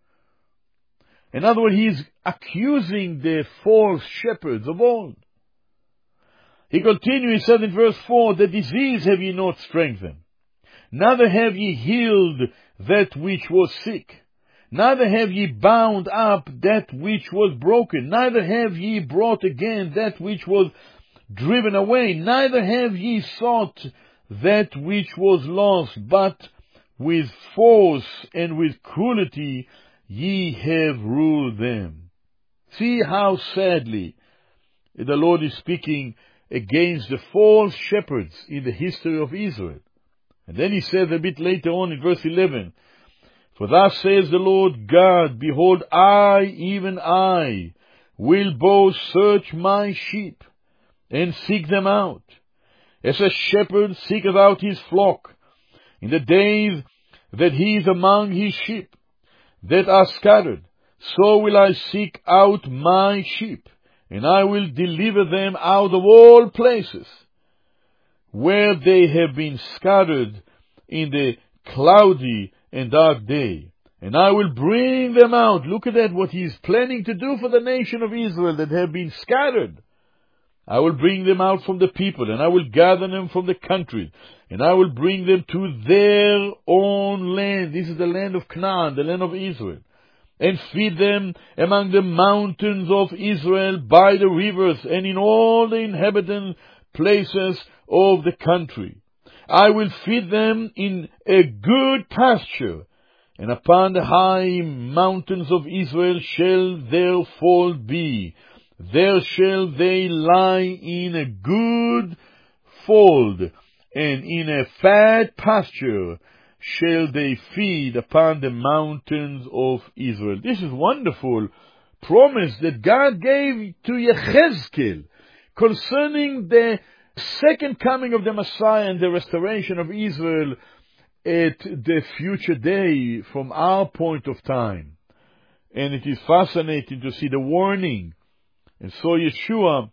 In other words, he is accusing the false shepherds of old. He continues, he said in verse 4, the disease have ye not strengthened, neither have ye healed that which was sick, neither have ye bound up that which was broken, neither have ye brought again that which was driven away, neither have ye sought that which was lost, but with force and with cruelty ye have ruled them. See how sadly the Lord is speaking against the false shepherds in the history of Israel. And then he says a bit later on in verse 11, For thus says the Lord God, Behold, I, even I, will both search my sheep, and seek them out, as a shepherd seeketh out his flock, in the days that he is among his sheep, that are scattered. So will I seek out my sheep, and I will deliver them out of all places, where they have been scattered in the cloudy and dark day. And I will bring them out. Look at that, what he is planning to do for the nation of Israel that have been scattered. I will bring them out from the people, and I will gather them from the country, and I will bring them to their own land. This is the land of Canaan, the land of Israel. And feed them among the mountains of Israel, by the rivers, and in all the inhabited places of the country. I will feed them in a good pasture, and upon the high mountains of Israel shall their fold be. There shall they lie in a good fold, and in a fat pasture shall they feed upon the mountains of Israel. This is wonderful promise that God gave to Yechezkel concerning the second coming of the Messiah and the restoration of Israel at the future day from our point of time. And it is fascinating to see the warning. And so Yeshua,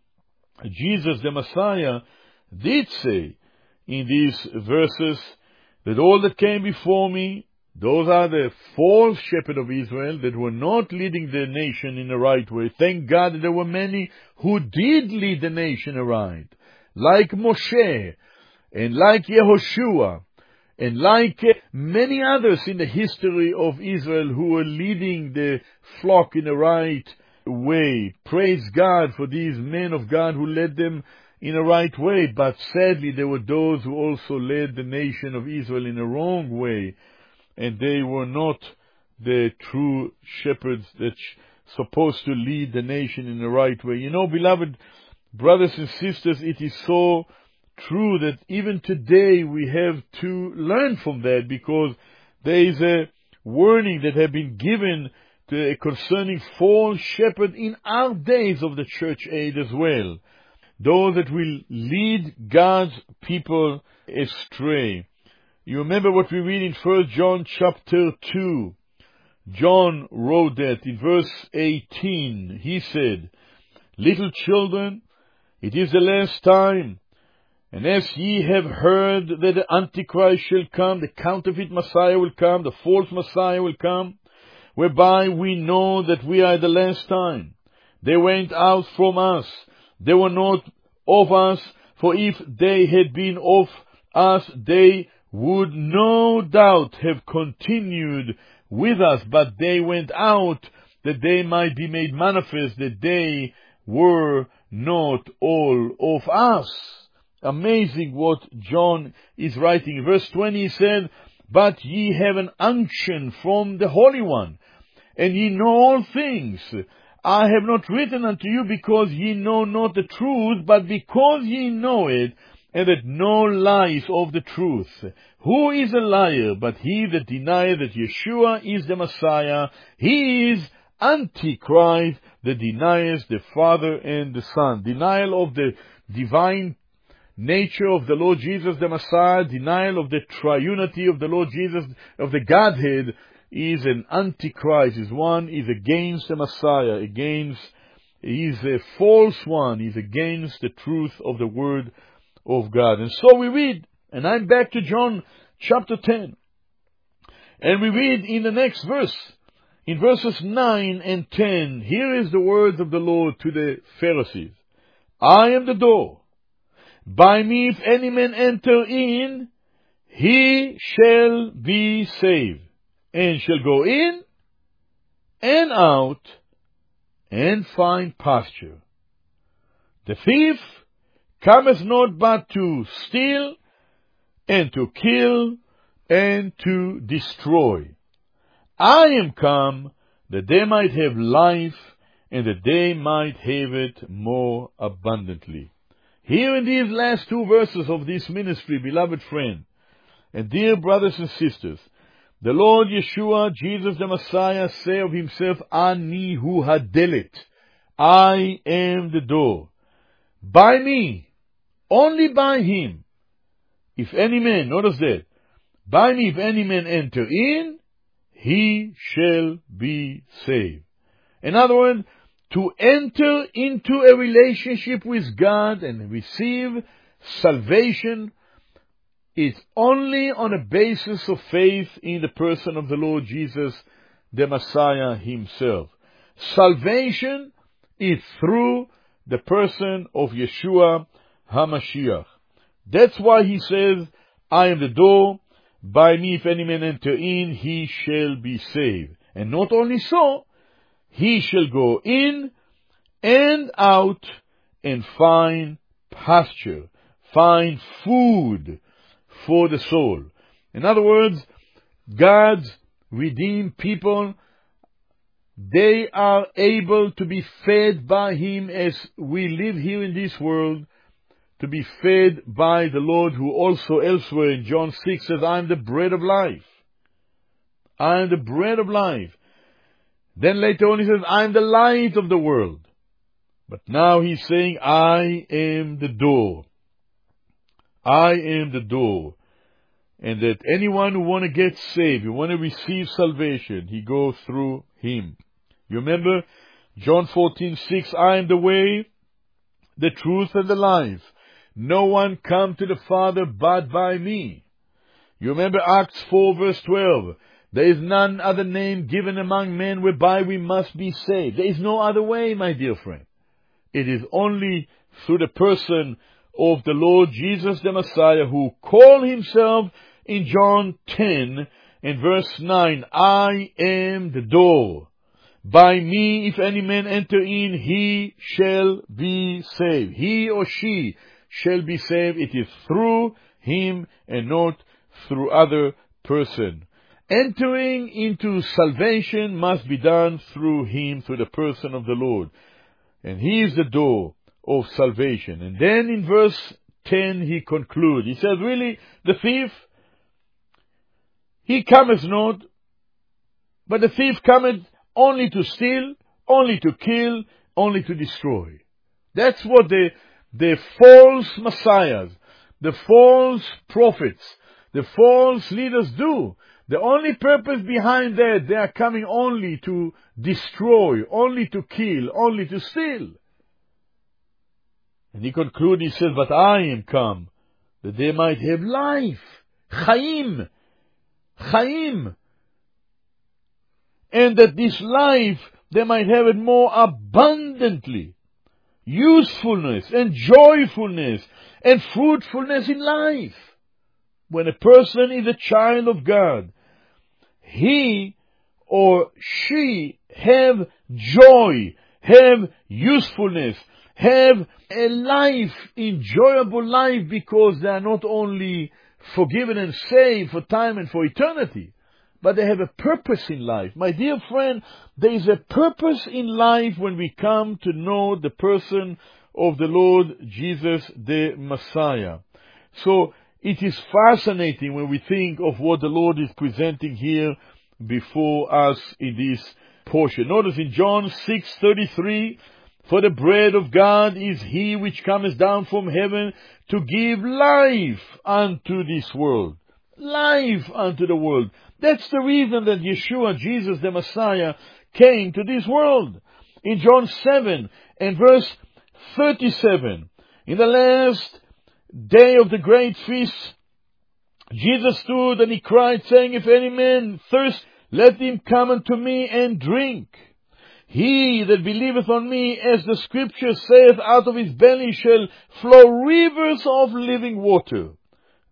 Jesus the Messiah, did say in these verses that all that came before me, those are the false shepherds of Israel that were not leading the nation in the right way. Thank God that there were many who did lead the nation aright, like Moshe, and like Yehoshua, and like many others in the history of Israel who were leading the flock in the right way. Praise God for these men of God who led them in a right way, but sadly there were those who also led the nation of Israel in a wrong way, and they were not the true shepherds that supposed to lead the nation in the right way. You know, beloved brothers and sisters, it is so true that even today we have to learn from that, because there is a warning that has been given concerning false shepherds in our days of the church age as well. Those that will lead God's people astray. You remember what we read in 1 John chapter 2. John wrote that in verse 18. He said, Little children, it is the last time, and as ye have heard that the Antichrist shall come, the counterfeit Messiah will come, the false Messiah will come, whereby we know that we are at the last time. They went out from us. They were not of us, for if they had been of us, they would no doubt have continued with us, but they went out that they might be made manifest that they were not all of us. Amazing what John is writing. In verse 20 he said, But ye have an unction from the Holy One, and ye know all things. I have not written unto you because ye know not the truth, but because ye know it, and that no lie is of the truth. Who is a liar but he that denieth that Yeshua is the Messiah? He is Antichrist that denieth the Father and the Son. Denial of the divine nature of the Lord Jesus the Messiah, denial of the triunity of the Lord Jesus, of the Godhead, is an Antichrist. Is against the Messiah, he's a false one, he's against the truth of the Word of God. And so we read, and I'm back to John chapter 10, and we read in the next verse, in verses 9 and 10, here is the words of the Lord to the Pharisees. I am the door. By me if any man enter in, he shall be saved, and shall go in and out and find pasture. The thief cometh not but to steal, and to kill, and to destroy. I am come that they might have life, and that they might have it more abundantly. Here in these last two verses of this ministry, beloved friend, and dear brothers and sisters, the Lord Yeshua, Jesus the Messiah, say of himself, Ani hu hadelet, I am the door. By me, only by him, if any man, notice that, by me if any man enter in, he shall be saved. In other words, to enter into a relationship with God and receive salvation is only on a basis of faith in the person of the Lord Jesus, the Messiah himself. Salvation is through the person of Yeshua HaMashiach. That's why he says, I am the door. By me if any man enter in, he shall be saved. And not only so, he shall go in and out and find pasture, find food for the soul. In other words, God's redeemed people, they are able to be fed by him as we live here in this world, to be fed by the Lord, who also elsewhere in John 6 says, I am the bread of life. I am the bread of life. Then later on he says, I am the light of the world. But now he's saying, I am the door. I am the door. And that anyone who want to get saved, who want to receive salvation, he goes through him. You remember John 14:6, I am the way, the truth, and the life. No one come to the Father but by me. You remember Acts 4 verse 12. There is none other name given among men whereby we must be saved. There is no other way, my dear friend. It is only through the person of the Lord Jesus the Messiah, who called himself in John 10 and verse 9, I am the door. By me if any man enter in, he shall be saved. He or she shall be saved. It is through him and not through other person. Entering into salvation must be done through him, through the person of the Lord. And he is the door of salvation. And then in verse 10 he concludes. He says, really, the thief, he cometh not, but the thief cometh only to steal, only to kill, only to destroy. That's what the false messiahs, the false prophets, the false leaders do. The only purpose behind that, they are coming only to destroy, only to kill, only to steal. And he concludes, he says, but I am come that they might have life. Chaim. Chaim. And that this life, they might have it more abundantly. Usefulness and joyfulness and fruitfulness in life. When a person is a child of God, he or she have joy, have usefulness, have a life, enjoyable life, because they are not only forgiven and saved for time and for eternity, but they have a purpose in life. My dear friend, there is a purpose in life when we come to know the person of the Lord Jesus the Messiah. So it is fascinating when we think of what the Lord is presenting here before us in this portion. Notice in John 6:33, for the bread of God is he which cometh down from heaven to give life unto this world. Life unto the world. That's the reason that Yeshua, Jesus the Messiah, came to this world. In John 7 and verse 37, in the last day of the great feast, Jesus stood and he cried, saying, if any man thirst, let him come unto me and drink. He that believeth on me, as the scripture saith, out of his belly shall flow rivers of living water.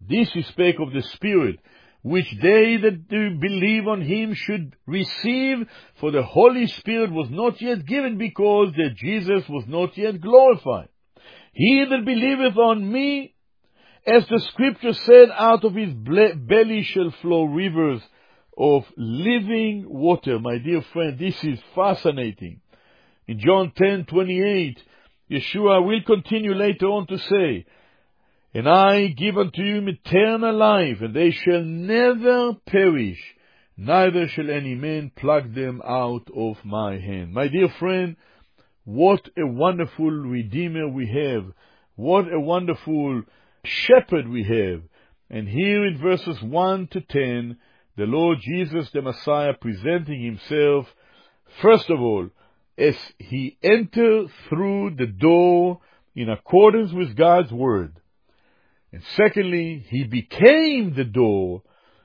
This he spake of the Spirit, which they that do believe on him should receive, for the Holy Spirit was not yet given, because that Jesus was not yet glorified. He that believeth on me, as the Scripture said, out of his belly shall flow rivers of living water. My dear friend, this is fascinating. In John 10:28, Yeshua will continue later on to say, and I give unto you eternal life, and they shall never perish, neither shall any man pluck them out of my hand. My dear friend, what a wonderful Redeemer we have. What a wonderful Shepherd we have. And here in verses 1 to 10, the Lord Jesus the Messiah presenting himself, first of all, as he entered through the door in accordance with God's word. And secondly, he became the door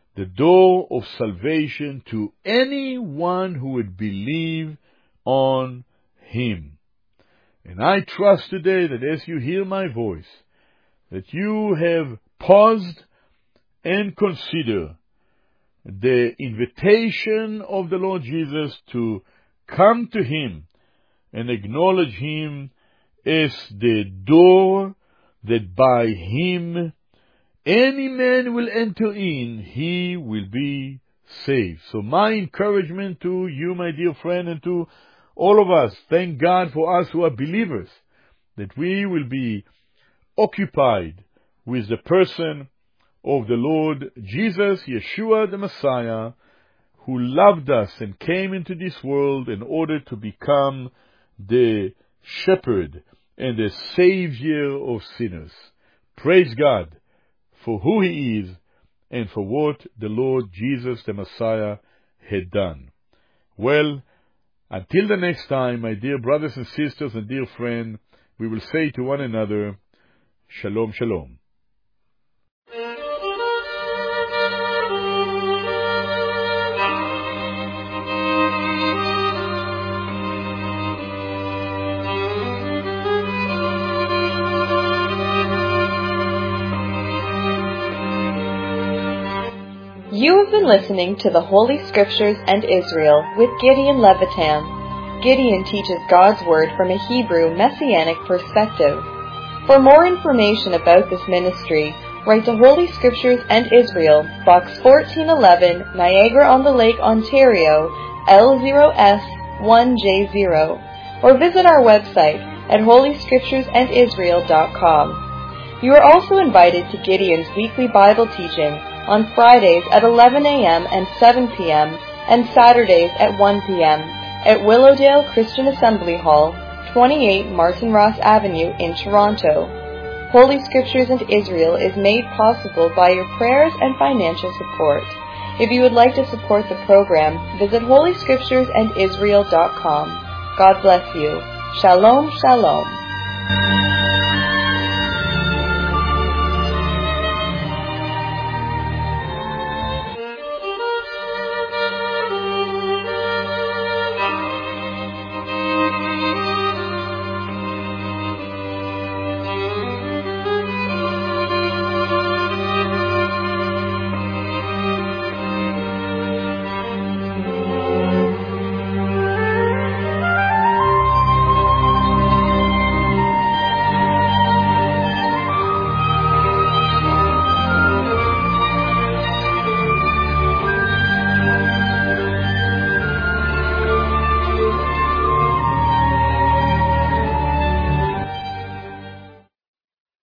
of salvation to anyone who would believe on him. And I trust today that as you hear my voice, that you have paused and consider the invitation of the Lord Jesus to come to him and acknowledge him as the door that by him any man will enter in, he will be saved. So my encouragement to you, my dear friend, and to all of us, thank God for us who are believers, that we will be occupied with the person of the Lord Jesus, Yeshua the Messiah, who loved us and came into this world in order to become the shepherd and the Savior of sinners. Praise God for who he is and for what the Lord Jesus the Messiah had done. Well, until the next time, my dear brothers and sisters and dear friend, we will say to one another, Shalom, Shalom. You have been listening to the Holy Scriptures and Israel with Gideon Levitan. Gideon teaches God's Word from a Hebrew Messianic perspective. For more information about this ministry, write to Holy Scriptures and Israel, Box 1411, Niagara-on-the-Lake, Ontario, L0S1J0, or visit our website at holyscripturesandisrael.com. You are also invited to Gideon's weekly Bible teaching on Fridays at 11 a.m. and 7 p.m. and Saturdays at 1 p.m. at Willowdale Christian Assembly Hall, 28 Martin Ross Avenue in Toronto. Holy Scriptures and Israel is made possible by your prayers and financial support. If you would like to support the program, visit holyscripturesandisrael.com. God bless you. Shalom, shalom.